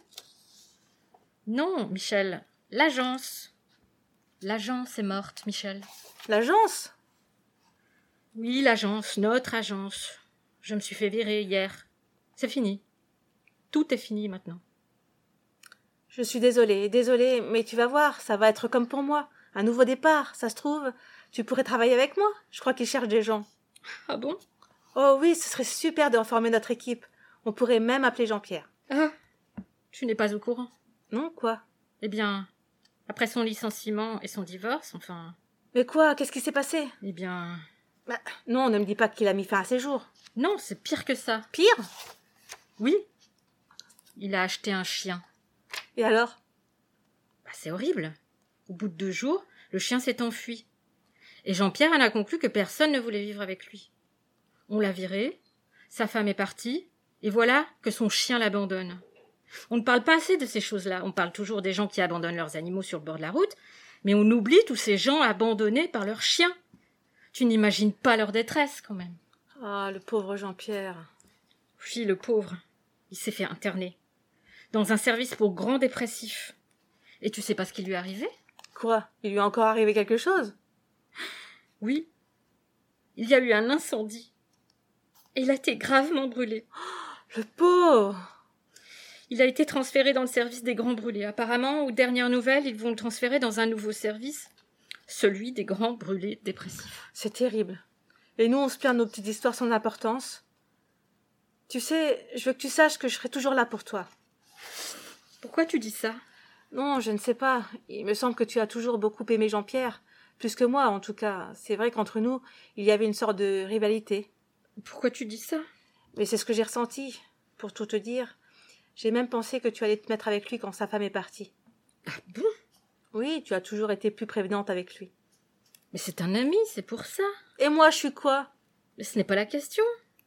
Non, Michel, l'agence. L'agence est morte, Michel. L'agence? Oui, l'agence, notre agence. Je me suis fait virer hier. C'est fini. Tout est fini maintenant. Je suis désolée, désolée, mais tu vas voir, ça va être comme pour moi. Un nouveau départ, ça se trouve. Tu pourrais travailler avec moi. Je crois qu'ils cherchent des gens. Ah bon? Oh oui, ce serait super de reformer notre équipe. On pourrait même appeler Jean-Pierre. Ah, tu n'es pas au courant. Non, quoi? Eh bien, après son licenciement et son divorce, enfin... Mais quoi? Qu'est-ce qui s'est passé? Eh bien... Bah, non, ne me dis pas qu'il a mis fin à ses jours. Non, c'est pire que ça. Pire? Oui. Il a acheté un chien. Et alors? Bah, c'est horrible. Au bout de deux jours, le chien s'est enfui. Et Jean-Pierre en a conclu que personne ne voulait vivre avec lui. On l'a viré, sa femme est partie, et voilà que son chien l'abandonne. On ne parle pas assez de ces choses-là. On parle toujours des gens qui abandonnent leurs animaux sur le bord de la route, mais on oublie tous ces gens abandonnés par leurs chiens. Tu n'imagines pas leur détresse, quand même. Ah, le pauvre Jean-Pierre. Oui, le pauvre. Il s'est fait interner. Dans un service pour grands dépressifs. Et tu sais pas ce qui lui est arrivé? Quoi? Il lui est encore arrivé quelque chose? Oui. Il y a eu un incendie. Et il a été gravement brûlé. Le pauvre! Il a été transféré dans le service des grands brûlés. Apparemment, aux dernières nouvelles, ils vont le transférer dans un nouveau service. Celui des grands brûlés dépressifs. C'est terrible. Et nous, on se plaint de nos petites histoires sans importance. Tu sais, je veux que tu saches que je serai toujours là pour toi. Pourquoi tu dis ça? Non, je ne sais pas. Il me semble que tu as toujours beaucoup aimé Jean-Pierre. Plus que moi, en tout cas. C'est vrai qu'entre nous, il y avait une sorte de rivalité. Pourquoi tu dis ça? Mais c'est ce que j'ai ressenti. Pour tout te dire, j'ai même pensé que tu allais te mettre avec lui quand sa femme est partie. Ah bon? Oui, tu as toujours été plus prévenante avec lui. Mais c'est un ami, c'est pour ça. Et moi, je suis quoi? Mais ce n'est pas la question.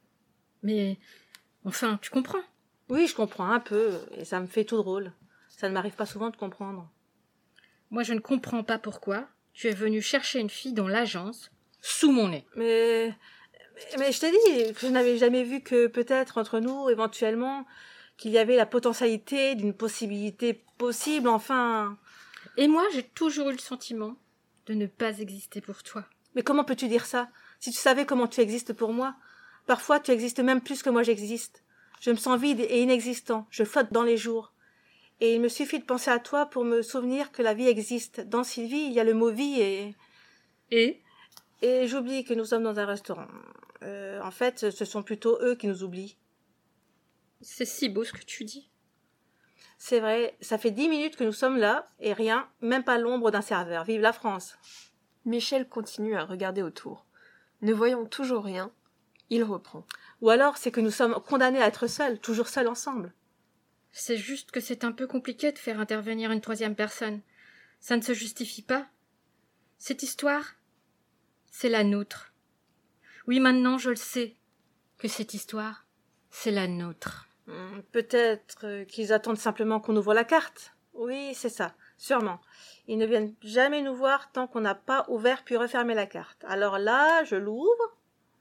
Mais, enfin, tu comprends. Oui, je comprends un peu, et ça me fait tout drôle. Ça ne m'arrive pas souvent de comprendre. Moi, je ne comprends pas pourquoi tu es venu chercher une fille dans l'agence, sous mon nez. Mais... Mais, mais je t'ai dit que je n'avais jamais vu que peut-être entre nous, éventuellement, qu'il y avait la potentialité d'une possibilité possible, enfin... Et moi, j'ai toujours eu le sentiment de ne pas exister pour toi. Mais comment peux-tu dire ça? Si tu savais comment tu existes pour moi, parfois tu existes même plus que moi j'existe. Je me sens vide et inexistant, je flotte dans les jours. Et il me suffit de penser à toi pour me souvenir que la vie existe. Dans Sylvie, il y a le mot vie et... Et? Et j'oublie que nous sommes dans un restaurant. Euh, en fait, ce sont plutôt eux qui nous oublient. C'est si beau ce que tu dis. C'est vrai, ça fait dix minutes que nous sommes là, et rien, même pas l'ombre d'un serveur. Vive la France! Michel continue à regarder autour. Ne voyant toujours rien, il reprend. Ou alors, c'est que nous sommes condamnés à être seuls, toujours seuls ensemble. C'est juste que c'est un peu compliqué de faire intervenir une troisième personne. Ça ne se justifie pas. Cette histoire, c'est la nôtre. Oui, maintenant, je le sais, que cette histoire, c'est la nôtre. Hum, Peut-être euh, qu'ils attendent simplement qu'on ouvre la carte. Oui, c'est ça, sûrement. Ils ne viennent jamais nous voir tant qu'on n'a pas ouvert puis refermé la carte. Alors là, je l'ouvre.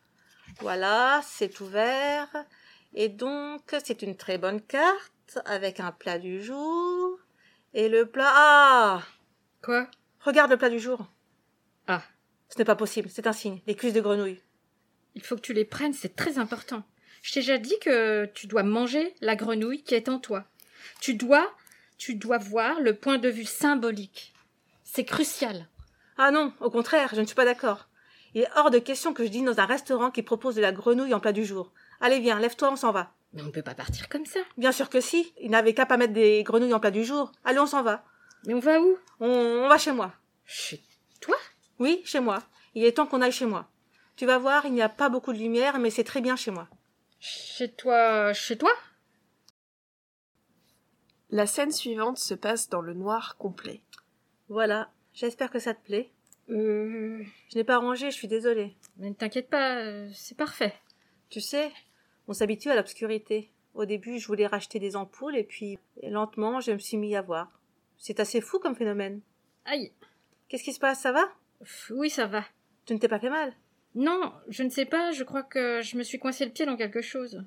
Voilà, c'est ouvert. Et donc, c'est une très bonne carte, avec un plat du jour. Et le plat... Ah! Quoi? Regarde le plat du jour. Ah, Ce n'est pas possible, c'est un signe. Les cuisses de grenouille. il faut que tu les prennes, c'est très important. Je t'ai déjà dit que tu dois manger la grenouille qui est en toi. Tu dois, tu dois voir le point de vue symbolique. C'est crucial. Ah non, au contraire, je ne suis pas d'accord. Il est hors de question que je dîne dans un restaurant qui propose de la grenouille en plat du jour. Allez, viens, lève-toi, on s'en va. Mais on ne peut pas partir comme ça. Bien sûr que si, il n'avait qu'à pas mettre des grenouilles en plat du jour. Allez, on s'en va. Mais on va où? On, on va chez moi. Chez toi? Oui, chez moi. Il est temps qu'on aille chez moi. Tu vas voir, il n'y a pas beaucoup de lumière, mais c'est très bien chez moi. Chez toi, chez toi? La scène suivante se passe dans le noir complet. Voilà, j'espère que ça te plaît. Euh... Je n'ai pas rangé, je suis désolée. Mais ne t'inquiète pas, euh, c'est parfait. Tu sais, on s'habitue à l'obscurité. Au début, je voulais racheter des ampoules, et puis, lentement, je me suis mis à voir. C'est assez fou comme phénomène. Aïe. Qu'est-ce qui se passe, ça va? Oui, ça va. Tu ne t'es pas fait mal? Non, je ne sais pas, je crois que je me suis coincé le pied dans quelque chose.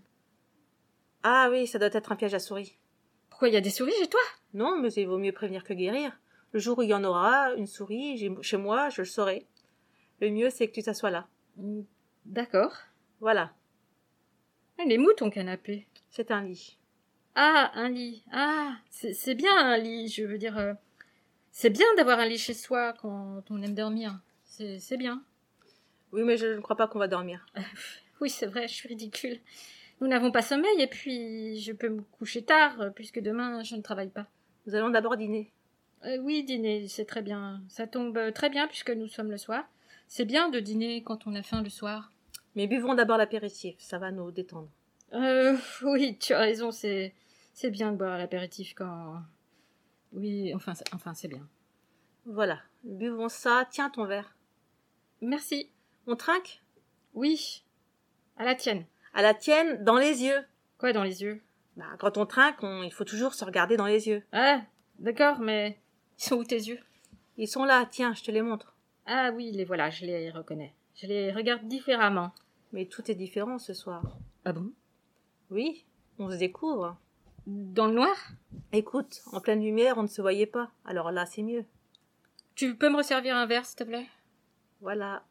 Ah oui, ça doit être un piège à souris. Pourquoi, il y a des souris chez toi? Non, mais il vaut mieux prévenir que guérir. Le jour où il y en aura une souris j'ai- chez moi, je le saurai. Le mieux, c'est que tu t'assoies là. D'accord. Voilà, Il est mou ton canapé. c'est un lit. Ah, un lit. Ah, c'est c'est bien un lit, je veux dire... euh, c'est bien d'avoir un lit chez soi quand on aime dormir. C'est c'est bien. Oui, mais je ne crois pas qu'on va dormir. Oui, c'est vrai, je suis ridicule. Nous n'avons pas sommeil et puis je peux me coucher tard euh, puisque demain je ne travaille pas. Nous allons d'abord dîner. Euh, oui, dîner, c'est très bien. Ça tombe euh, très bien puisque nous sommes le soir. C'est bien de dîner quand on a faim le soir. Mais buvons d'abord l'apéritif, ça va nous détendre. Euh, oui, tu as raison, c'est c'est bien de boire l'apéritif quand... Oui, enfin, c'est- enfin c'est bien. Voilà, buvons ça. Tiens ton verre. Merci. On trinque? Oui, à la tienne. À la tienne, dans les yeux. Quoi dans les yeux? Bah, quand on trinque, on- il faut toujours se regarder dans les yeux. Ah, d'accord, mais ils sont où tes yeux? Ils sont là, tiens, je te les montre. Ah oui, les voilà, je les reconnais. Je les regarde différemment. Mais tout est différent ce soir. Ah bon? Oui, on se découvre. Dans le noir? Écoute, en pleine lumière, on ne se voyait pas. Alors là, c'est mieux. Tu peux me resservir un verre, s'il te plaît? Voilà.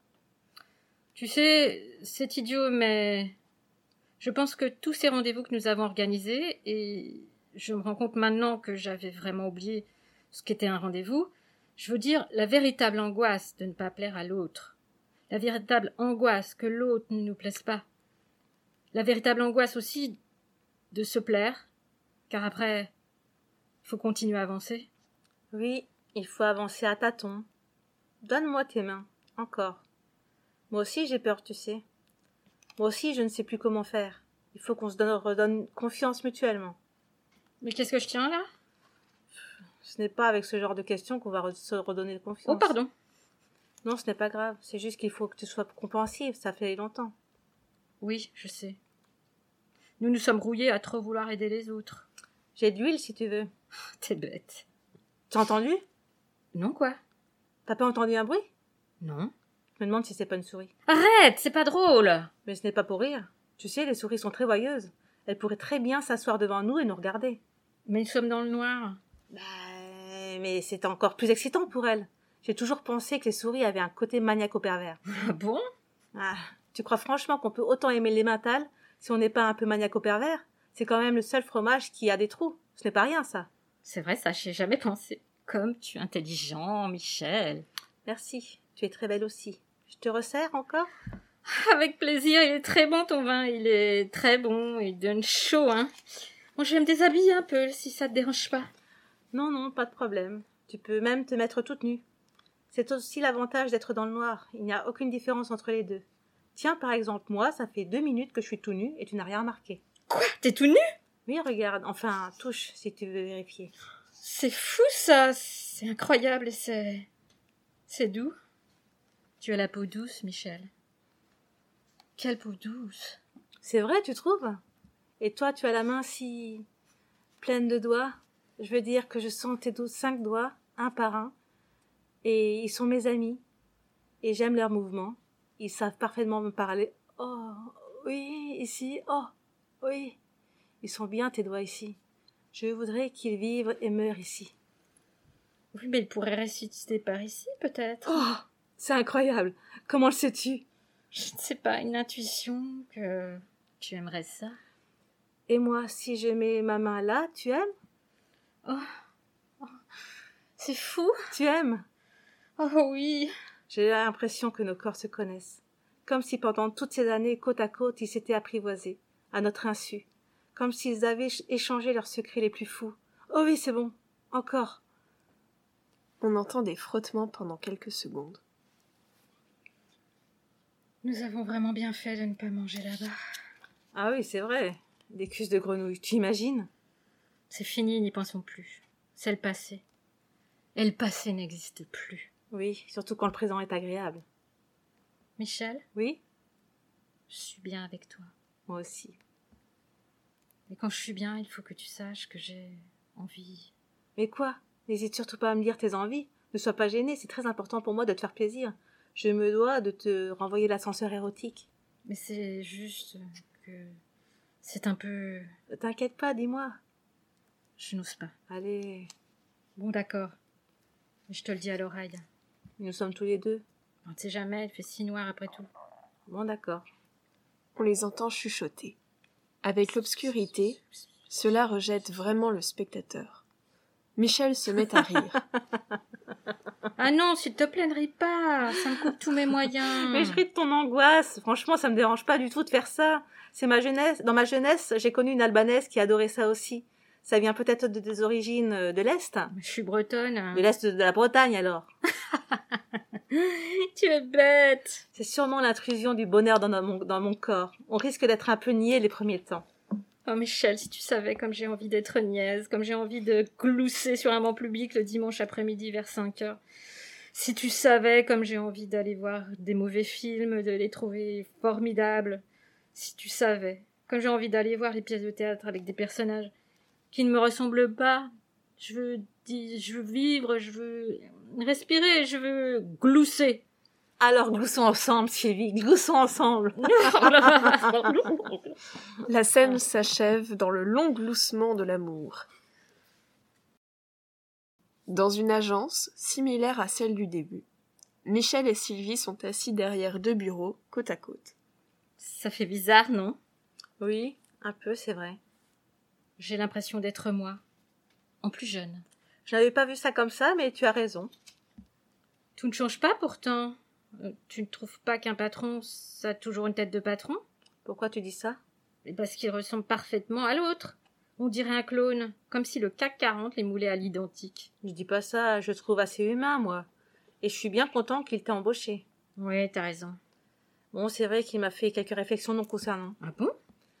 Tu sais, c'est idiot, mais je pense que tous ces rendez-vous que nous avons organisés, et je me rends compte maintenant que j'avais vraiment oublié ce qu'était un rendez-vous, je veux dire la véritable angoisse de ne pas plaire à l'autre, la véritable angoisse que l'autre ne nous plaise pas, la véritable angoisse aussi de se plaire, car après, il faut continuer à avancer. Oui, il faut avancer à tâtons. Donne-moi tes mains. Encore. Moi aussi, j'ai peur, tu sais. Moi aussi, je ne sais plus comment faire. Il faut qu'on se donne, redonne confiance mutuellement. Mais qu'est-ce que je tiens là? Ce n'est pas avec ce genre de questions qu'on va re- se redonner confiance. Oh, pardon. Non, ce n'est pas grave. C'est juste qu'il faut que tu sois compréhensive. Ça fait longtemps. Oui, je sais. Nous nous sommes rouillés à trop vouloir aider les autres. J'ai de l'huile si tu veux. T'es bête. Tu as entendu? Non, quoi? T'as pas entendu un bruit? Non. Je me demande si c'est pas une souris. Arrête, c'est pas drôle. Mais ce n'est pas pour rire. Tu sais, les souris sont très voyeuses. Elles pourraient très bien s'asseoir devant nous et nous regarder. Mais nous sommes dans le noir. Bah, mais c'est encore plus excitant pour elles. J'ai toujours pensé que les souris avaient un côté maniaco-pervers. Ah bon? Ah, tu crois franchement qu'on peut autant aimer les mentales si on n'est pas un peu maniaco-pervers? C'est quand même le seul fromage qui a des trous. Ce n'est pas rien, ça. C'est vrai, ça, j'y ai jamais pensé. Comme tu es intelligent, Michel. Merci. Tu es très belle aussi. Je te resserre encore? Avec plaisir, il est très bon ton vin, il est très bon, il donne chaud, hein. Bon, je vais me déshabiller un peu, si ça te dérange pas. Non, non, pas de problème. Tu peux même te mettre toute nue. C'est aussi l'avantage d'être dans le noir. Il n'y a aucune différence entre les deux. Tiens, par exemple, moi, ça fait deux minutes que je suis tout nu et tu n'as rien remarqué. Quoi? T'es tout nu? Oui, regarde. Enfin, touche, si tu veux vérifier. C'est fou, ça. C'est incroyable et c'est... C'est doux. Tu as la peau douce, Michel. Quelle peau douce. C'est vrai, tu trouves? Et toi, tu as la main si... pleine de doigts. Je veux dire que je sens tes douze cinq doigts, un par un. Et ils sont mes amis. Et j'aime leurs mouvements. Ils savent parfaitement me parler. Oh, oui, ici. Oh, oui. Ils sont bien, tes doigts ici. Je voudrais qu'ils vivent et meurent ici. Oui, mais il pourrait ressusciter par ici, peut-être. Oh, c'est incroyable. Comment le sais-tu? Je ne sais pas, une intuition que tu aimerais ça. Et moi, si je mets ma main là, tu aimes? Oh, oh. C'est fou. Tu aimes? Oh oui. J'ai l'impression que nos corps se connaissent. Comme si pendant toutes ces années, côte à côte, ils s'étaient apprivoisés, à notre insu. Comme s'ils avaient échangé leurs secrets les plus fous. Oh oui, c'est bon. Encore. On entend des frottements pendant quelques secondes. Nous avons vraiment bien fait de ne pas manger là-bas. Ah oui, c'est vrai. Des cuisses de grenouille, tu imagines? C'est fini, n'y pensons plus. C'est le passé. Et le passé n'existe plus. Oui, surtout quand le présent est agréable. Michel, Oui? je suis bien avec toi. Moi aussi. Et quand je suis bien, il faut que tu saches que j'ai envie. Mais quoi? N'hésite surtout pas à me dire tes envies. Ne sois pas gênée, c'est très important pour moi de te faire plaisir. Je me dois de te renvoyer l'ascenseur érotique. Mais c'est juste que c'est un peu... Ne t'inquiète pas, dis-moi. Je n'ose pas. Allez, Bon, d'accord. Je te le dis à l'oreille. nous sommes tous les deux. On ne sait jamais, il fait si noir après tout. Bon, d'accord. On les entend chuchoter. Avec l'obscurité, cela rejette vraiment le spectateur. Michel se met à rire. Ah non, s'il te plaît, ne ris pas. Ça me coupe tous mes moyens. Mais je ris de ton angoisse. Franchement, ça me dérange pas du tout de faire ça. C'est ma jeunesse. Dans ma jeunesse, j'ai connu une Albanaise qui adorait ça aussi. Ça vient peut-être de des origines de l'Est. Je suis bretonne. De l'Est de la Bretagne, alors. Tu es bête. C'est sûrement l'intrusion du bonheur dans mon, dans mon corps. On risque d'être un peu niais les premiers temps. Oh Michel, si tu savais comme j'ai envie d'être niaise, comme j'ai envie de glousser sur un banc public le dimanche après-midi vers cinq heures. Si tu savais comme j'ai envie d'aller voir des mauvais films, de les trouver formidables. Si tu savais comme j'ai envie d'aller voir les pièces de théâtre avec des personnages qui ne me ressemblent pas. Je veux dire, je veux vivre, je veux respirer, je veux glousser. Alors gloussons ensemble, Sylvie, gloussons ensemble. La scène s'achève dans le long gloussement de l'amour. Dans une agence, similaire à celle du début, Michel et Sylvie sont assis derrière deux bureaux, côte à côte. Ça fait bizarre, non? Oui, un peu, c'est vrai. J'ai l'impression d'être moi, en plus jeune. Je n'avais pas vu ça comme ça, mais tu as raison. Tout ne change pas pourtant. Euh, tu ne trouves pas qu'un patron, ça a toujours une tête de patron? Pourquoi tu dis ça? Parce qu'il ressemble parfaitement à l'autre. On dirait un clone, comme si le C A C quarante les moulait à l'identique. Je dis pas ça, je trouve assez humain, moi. Et je suis bien content qu'il t'ait embauché. Ouais, t'as raison. Bon, c'est vrai qu'il m'a fait quelques réflexions non concernant. Ah bon?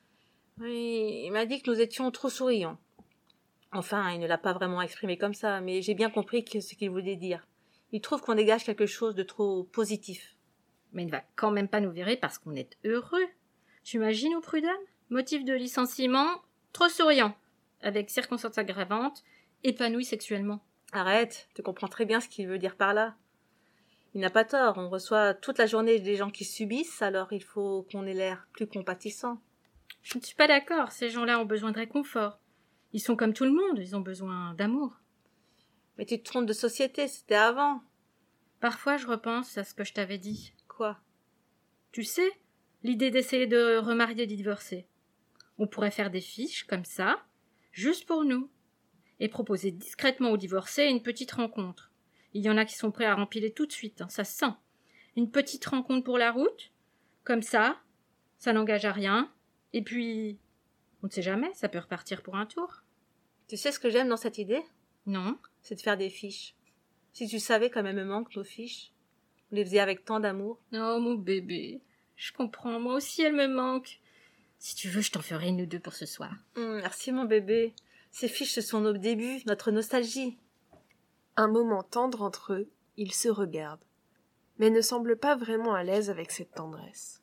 Oui, il m'a dit que nous étions trop souriants. Enfin, il ne l'a pas vraiment exprimé comme ça, mais j'ai bien compris que ce qu'il voulait dire. Il trouve qu'on dégage quelque chose de trop positif. Mais il ne va quand même pas nous virer parce qu'on est heureux. Tu imagines au prud'homme? Motif de licenciement, trop souriant, avec circonstances aggravantes, épanoui sexuellement. Arrête, tu comprends très bien ce qu'il veut dire par là. Il n'a pas tort, on reçoit toute la journée des gens qui subissent, alors il faut qu'on ait l'air plus compatissant. Je ne suis pas d'accord, ces gens-là ont besoin de réconfort. Ils sont comme tout le monde, ils ont besoin d'amour. Mais tu te trompes de société, c'était avant. Parfois, je repense à ce que je t'avais dit. Quoi? Tu sais, l'idée d'essayer de remarier des divorcés. On pourrait faire des fiches, comme ça, juste pour nous, et proposer discrètement aux divorcés une petite rencontre. Il y en a qui sont prêts à rempiler tout de suite, hein, ça se sent. Une petite rencontre pour la route, comme ça, ça n'engage à rien, et puis, on ne sait jamais, ça peut repartir pour un tour. Tu sais ce que j'aime dans cette idée? Non? C'est de faire des fiches. Si tu savais comme elles me manquent, nos fiches. On les faisait avec tant d'amour. Oh, mon bébé, je comprends, moi aussi elle me manque. Si tu veux, je t'en ferai une ou deux pour ce soir. Mmh, merci mon bébé. Ces fiches, ce sont nos débuts, notre nostalgie. Un moment tendre entre eux, ils se regardent, mais ne semblent pas vraiment à l'aise avec cette tendresse.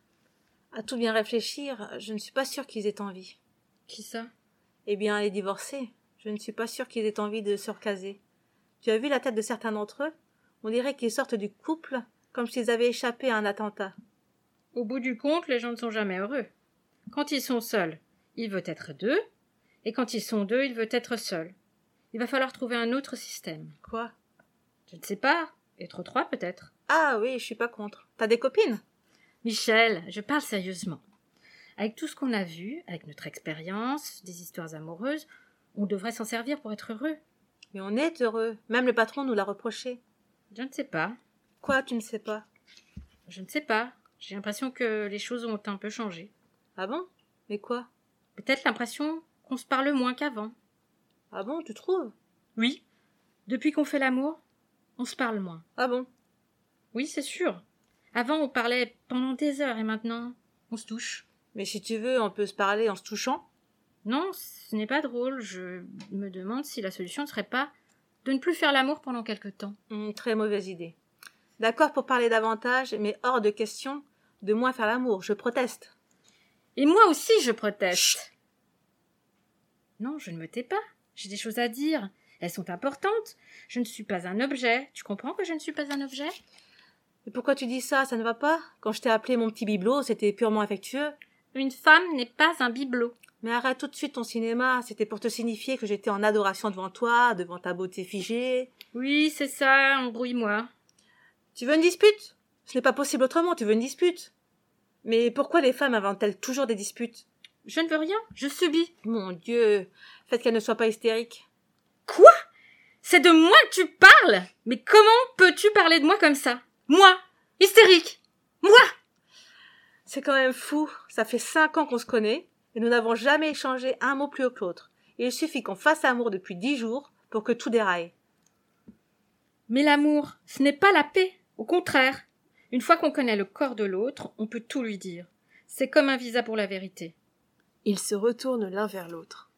À tout bien réfléchir, je ne suis pas sûre qu'ils aient envie. Qui ça? Eh bien, les divorcés. Je ne suis pas sûre qu'ils aient envie de se recaser. Tu as vu la tête de certains d'entre eux? On dirait qu'ils sortent du couple comme s'ils avaient échappé à un attentat. Au bout du compte, les gens ne sont jamais heureux. Quand ils sont seuls, ils veulent être deux, et quand ils sont deux, ils veulent être seuls. Il va falloir trouver un autre système. Quoi? Je ne sais pas. Être trois, peut-être. Ah oui, je suis pas contre. T'as des copines? Michel, je parle sérieusement. Avec tout ce qu'on a vu, avec notre expérience, des histoires amoureuses, on devrait s'en servir pour être heureux. Mais on est heureux. Même le patron nous l'a reproché. Je ne sais pas. Quoi, tu ne sais pas? Je ne sais pas. J'ai l'impression que les choses ont un peu changé. Ah bon? Mais quoi? Peut-être l'impression qu'on se parle moins qu'avant. Ah bon, tu trouves? Oui. Depuis qu'on fait l'amour, on se parle moins. Ah bon? Oui, c'est sûr. Avant, on parlait pendant des heures et maintenant, on se touche. Mais si tu veux, on peut se parler en se touchant. Non, ce n'est pas drôle. Je me demande si la solution ne serait pas de ne plus faire l'amour pendant quelque temps. Hum, très mauvaise idée. D'accord pour parler davantage, mais hors de question de moins faire l'amour. Je proteste. Et moi aussi, je proteste. Chut. Non, je ne me tais pas. J'ai des choses à dire. Elles sont importantes. Je ne suis pas un objet. Tu comprends que je ne suis pas un objet? Mais pourquoi tu dis ça? Ça ne va pas? Quand je t'ai appelé mon petit bibelot, c'était purement affectueux. Une femme n'est pas un bibelot. Mais arrête tout de suite ton cinéma. C'était pour te signifier que j'étais en adoration devant toi, devant ta beauté figée. Oui, c'est ça, embrouille-moi. Tu veux une dispute? Ce n'est pas possible autrement, tu veux une dispute. Mais pourquoi les femmes inventent-elles toujours des disputes? Je ne veux rien, je subis. Mon Dieu, faites qu'elle ne soit pas hystérique. Quoi? C'est de moi que tu parles? Mais comment peux-tu parler de moi comme ça? Moi, hystérique. Moi! C'est quand même fou. Ça fait cinq ans qu'on se connaît et nous n'avons jamais échangé un mot plus haut que l'autre. Il suffit qu'on fasse amour depuis dix jours pour que tout déraille. Mais l'amour, ce n'est pas la paix. Au contraire. Une fois qu'on connaît le corps de l'autre, on peut tout lui dire. C'est comme un visa pour la vérité. Ils se retournent l'un vers l'autre.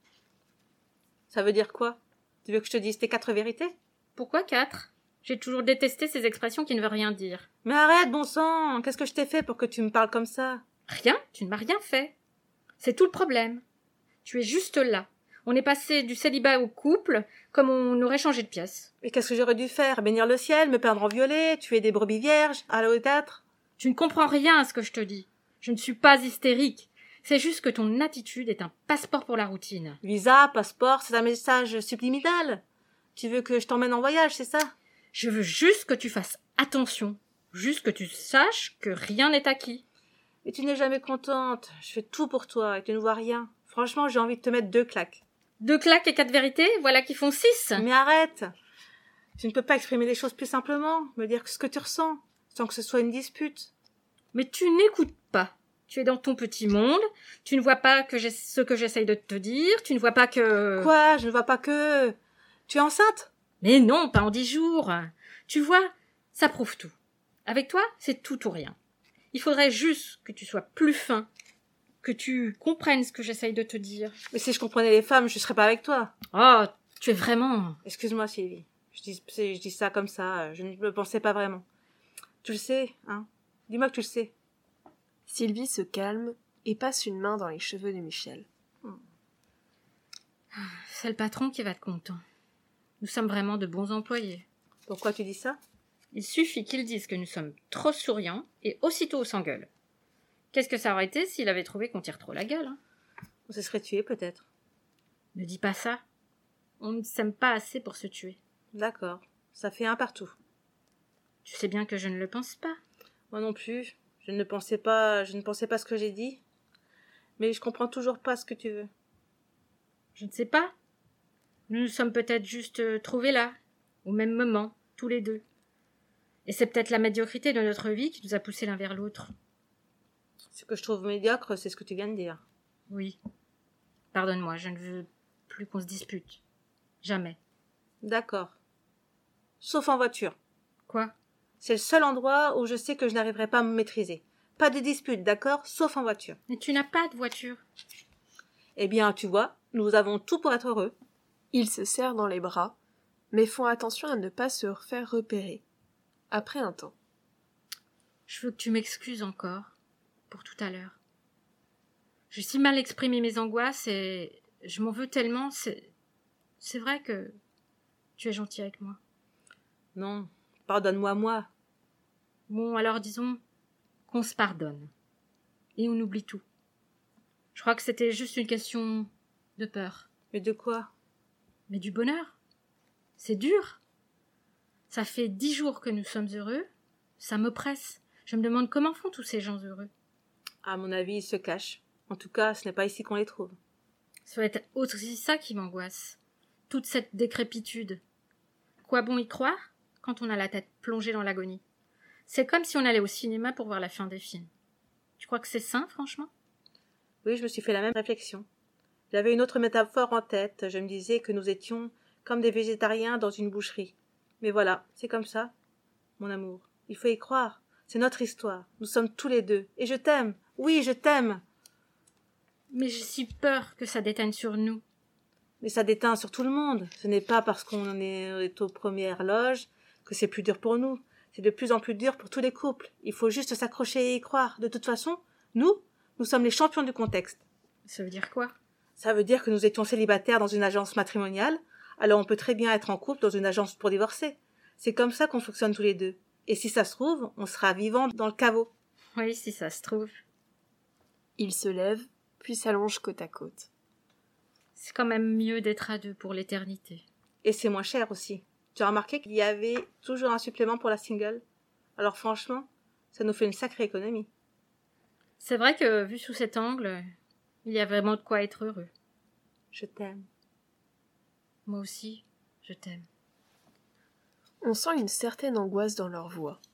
Ça veut dire quoi? Tu veux que je te dise tes quatre vérités? Pourquoi quatre? J'ai toujours détesté ces expressions qui ne veulent rien dire. Mais arrête, bon sang! Qu'est-ce que je t'ai fait pour que tu me parles comme ça? Rien, tu ne m'as rien fait. C'est tout le problème. Tu es juste là. On est passé du célibat au couple, comme on aurait changé de pièce. Et qu'est-ce que j'aurais dû faire? Bénir le ciel, me peindre en violet, tuer des brebis vierges, aller au théâtre? Tu ne comprends rien à ce que je te dis. Je ne suis pas hystérique. C'est juste que ton attitude est un passeport pour la routine. Visa, passeport, c'est un message subliminal. Tu veux que je t'emmène en voyage, c'est ça? Je veux juste que tu fasses attention. Juste que tu saches que rien n'est acquis. Et tu n'es jamais contente. Je fais tout pour toi et tu ne vois rien. Franchement, j'ai envie de te mettre deux claques. Deux claques et quatre vérités, voilà qui font six. Mais arrête! Tu ne peux pas exprimer les choses plus simplement, me dire ce que tu ressens, sans que ce soit une dispute. Mais tu n'écoutes pas. Tu es dans ton petit monde, tu ne vois pas que j'ai ce que j'essaye de te dire, tu ne vois pas que... Quoi? Je ne vois pas que... Tu es enceinte? Mais non, pas en dix jours. Tu vois, ça prouve tout. Avec toi, c'est tout ou rien. Il faudrait juste que tu sois plus fin, que tu comprennes ce que j'essaye de te dire. Mais si je comprenais les femmes, je ne serais pas avec toi. Oh, tu es vraiment... Excuse-moi, Sylvie. Je dis, je dis ça comme ça, je ne le pensais pas vraiment. Tu le sais, hein? Dis-moi que tu le sais. Sylvie se calme et passe une main dans les cheveux de Michel. C'est le patron qui va être content. Nous sommes vraiment de bons employés. Pourquoi tu dis ça? Il suffit qu'ils disent que nous sommes trop souriants et aussitôt on s'engueule. Qu'est-ce que ça aurait été s'il avait trouvé qu'on tire trop la gueule, hein? On se serait tué peut-être. Ne dis pas ça. On ne s'aime pas assez pour se tuer. D'accord. Ça fait un partout. Tu sais bien que je ne le pense pas. Moi non plus. Je ne pensais pas, je ne pensais pas ce que j'ai dit. Mais je comprends toujours pas ce que tu veux. Je ne sais pas. Nous nous sommes peut-être juste trouvés là, au même moment, tous les deux. Et c'est peut-être la médiocrité de notre vie qui nous a poussés l'un vers l'autre. Ce que je trouve médiocre, c'est ce que tu viens de dire. Oui. Pardonne-moi, je ne veux plus qu'on se dispute. Jamais. D'accord. Sauf en voiture. Quoi? C'est le seul endroit où je sais que je n'arriverai pas à me maîtriser. Pas de dispute, d'accord? Sauf en voiture. Mais tu n'as pas de voiture. Eh bien, tu vois, nous avons tout pour être heureux. Ils se serrent dans les bras, mais font attention à ne pas se faire repérer. Après un temps. Je veux que tu m'excuses encore, pour tout à l'heure. J'ai si mal exprimé mes angoisses et je m'en veux tellement, c'est... C'est vrai que tu es gentil avec moi. Non, pardonne-moi, moi. Bon, alors disons qu'on se pardonne. Et on oublie tout. Je crois que c'était juste une question de peur. Mais de quoi? Mais du bonheur. C'est dur. Ça fait dix jours que nous sommes heureux. Ça m'oppresse. Je me demande comment font tous ces gens heureux. À mon avis, ils se cachent. En tout cas, ce n'est pas ici qu'on les trouve. Ça va être aussi ça qui m'angoisse. Toute cette décrépitude. Quoi bon y croire quand on a la tête plongée dans l'agonie? C'est comme si on allait au cinéma pour voir la fin des films. Tu crois que c'est sain, franchement? Oui, je me suis fait la même réflexion. J'avais une autre métaphore en tête. Je me disais que nous étions comme des végétariens dans une boucherie. Mais voilà, c'est comme ça, mon amour. Il faut y croire. C'est notre histoire. Nous sommes tous les deux. Et je t'aime. Oui, je t'aime. Mais j'ai si peur que ça déteigne sur nous. Mais ça déteint sur tout le monde. Ce n'est pas parce qu'on est aux premières loges que c'est plus dur pour nous. C'est de plus en plus dur pour tous les couples. Il faut juste s'accrocher et y croire. De toute façon, nous, nous sommes les champions du contexte. Ça veut dire quoi? Ça veut dire que nous étions célibataires dans une agence matrimoniale, Alors on peut très bien être en couple dans une agence pour divorcer. C'est comme ça qu'on fonctionne tous les deux. Et si ça se trouve, on sera vivants dans le caveau. Oui, si ça se trouve. Ils se lèvent, puis s'allongent côte à côte. C'est quand même mieux d'être à deux pour l'éternité. Et c'est moins cher aussi. Tu as remarqué qu'il y avait toujours un supplément pour la single? Alors franchement, ça nous fait une sacrée économie. C'est vrai que, vu sous cet angle, il y a vraiment de quoi être heureux. Je t'aime. Moi aussi, je t'aime. On sent une certaine angoisse dans leur voix.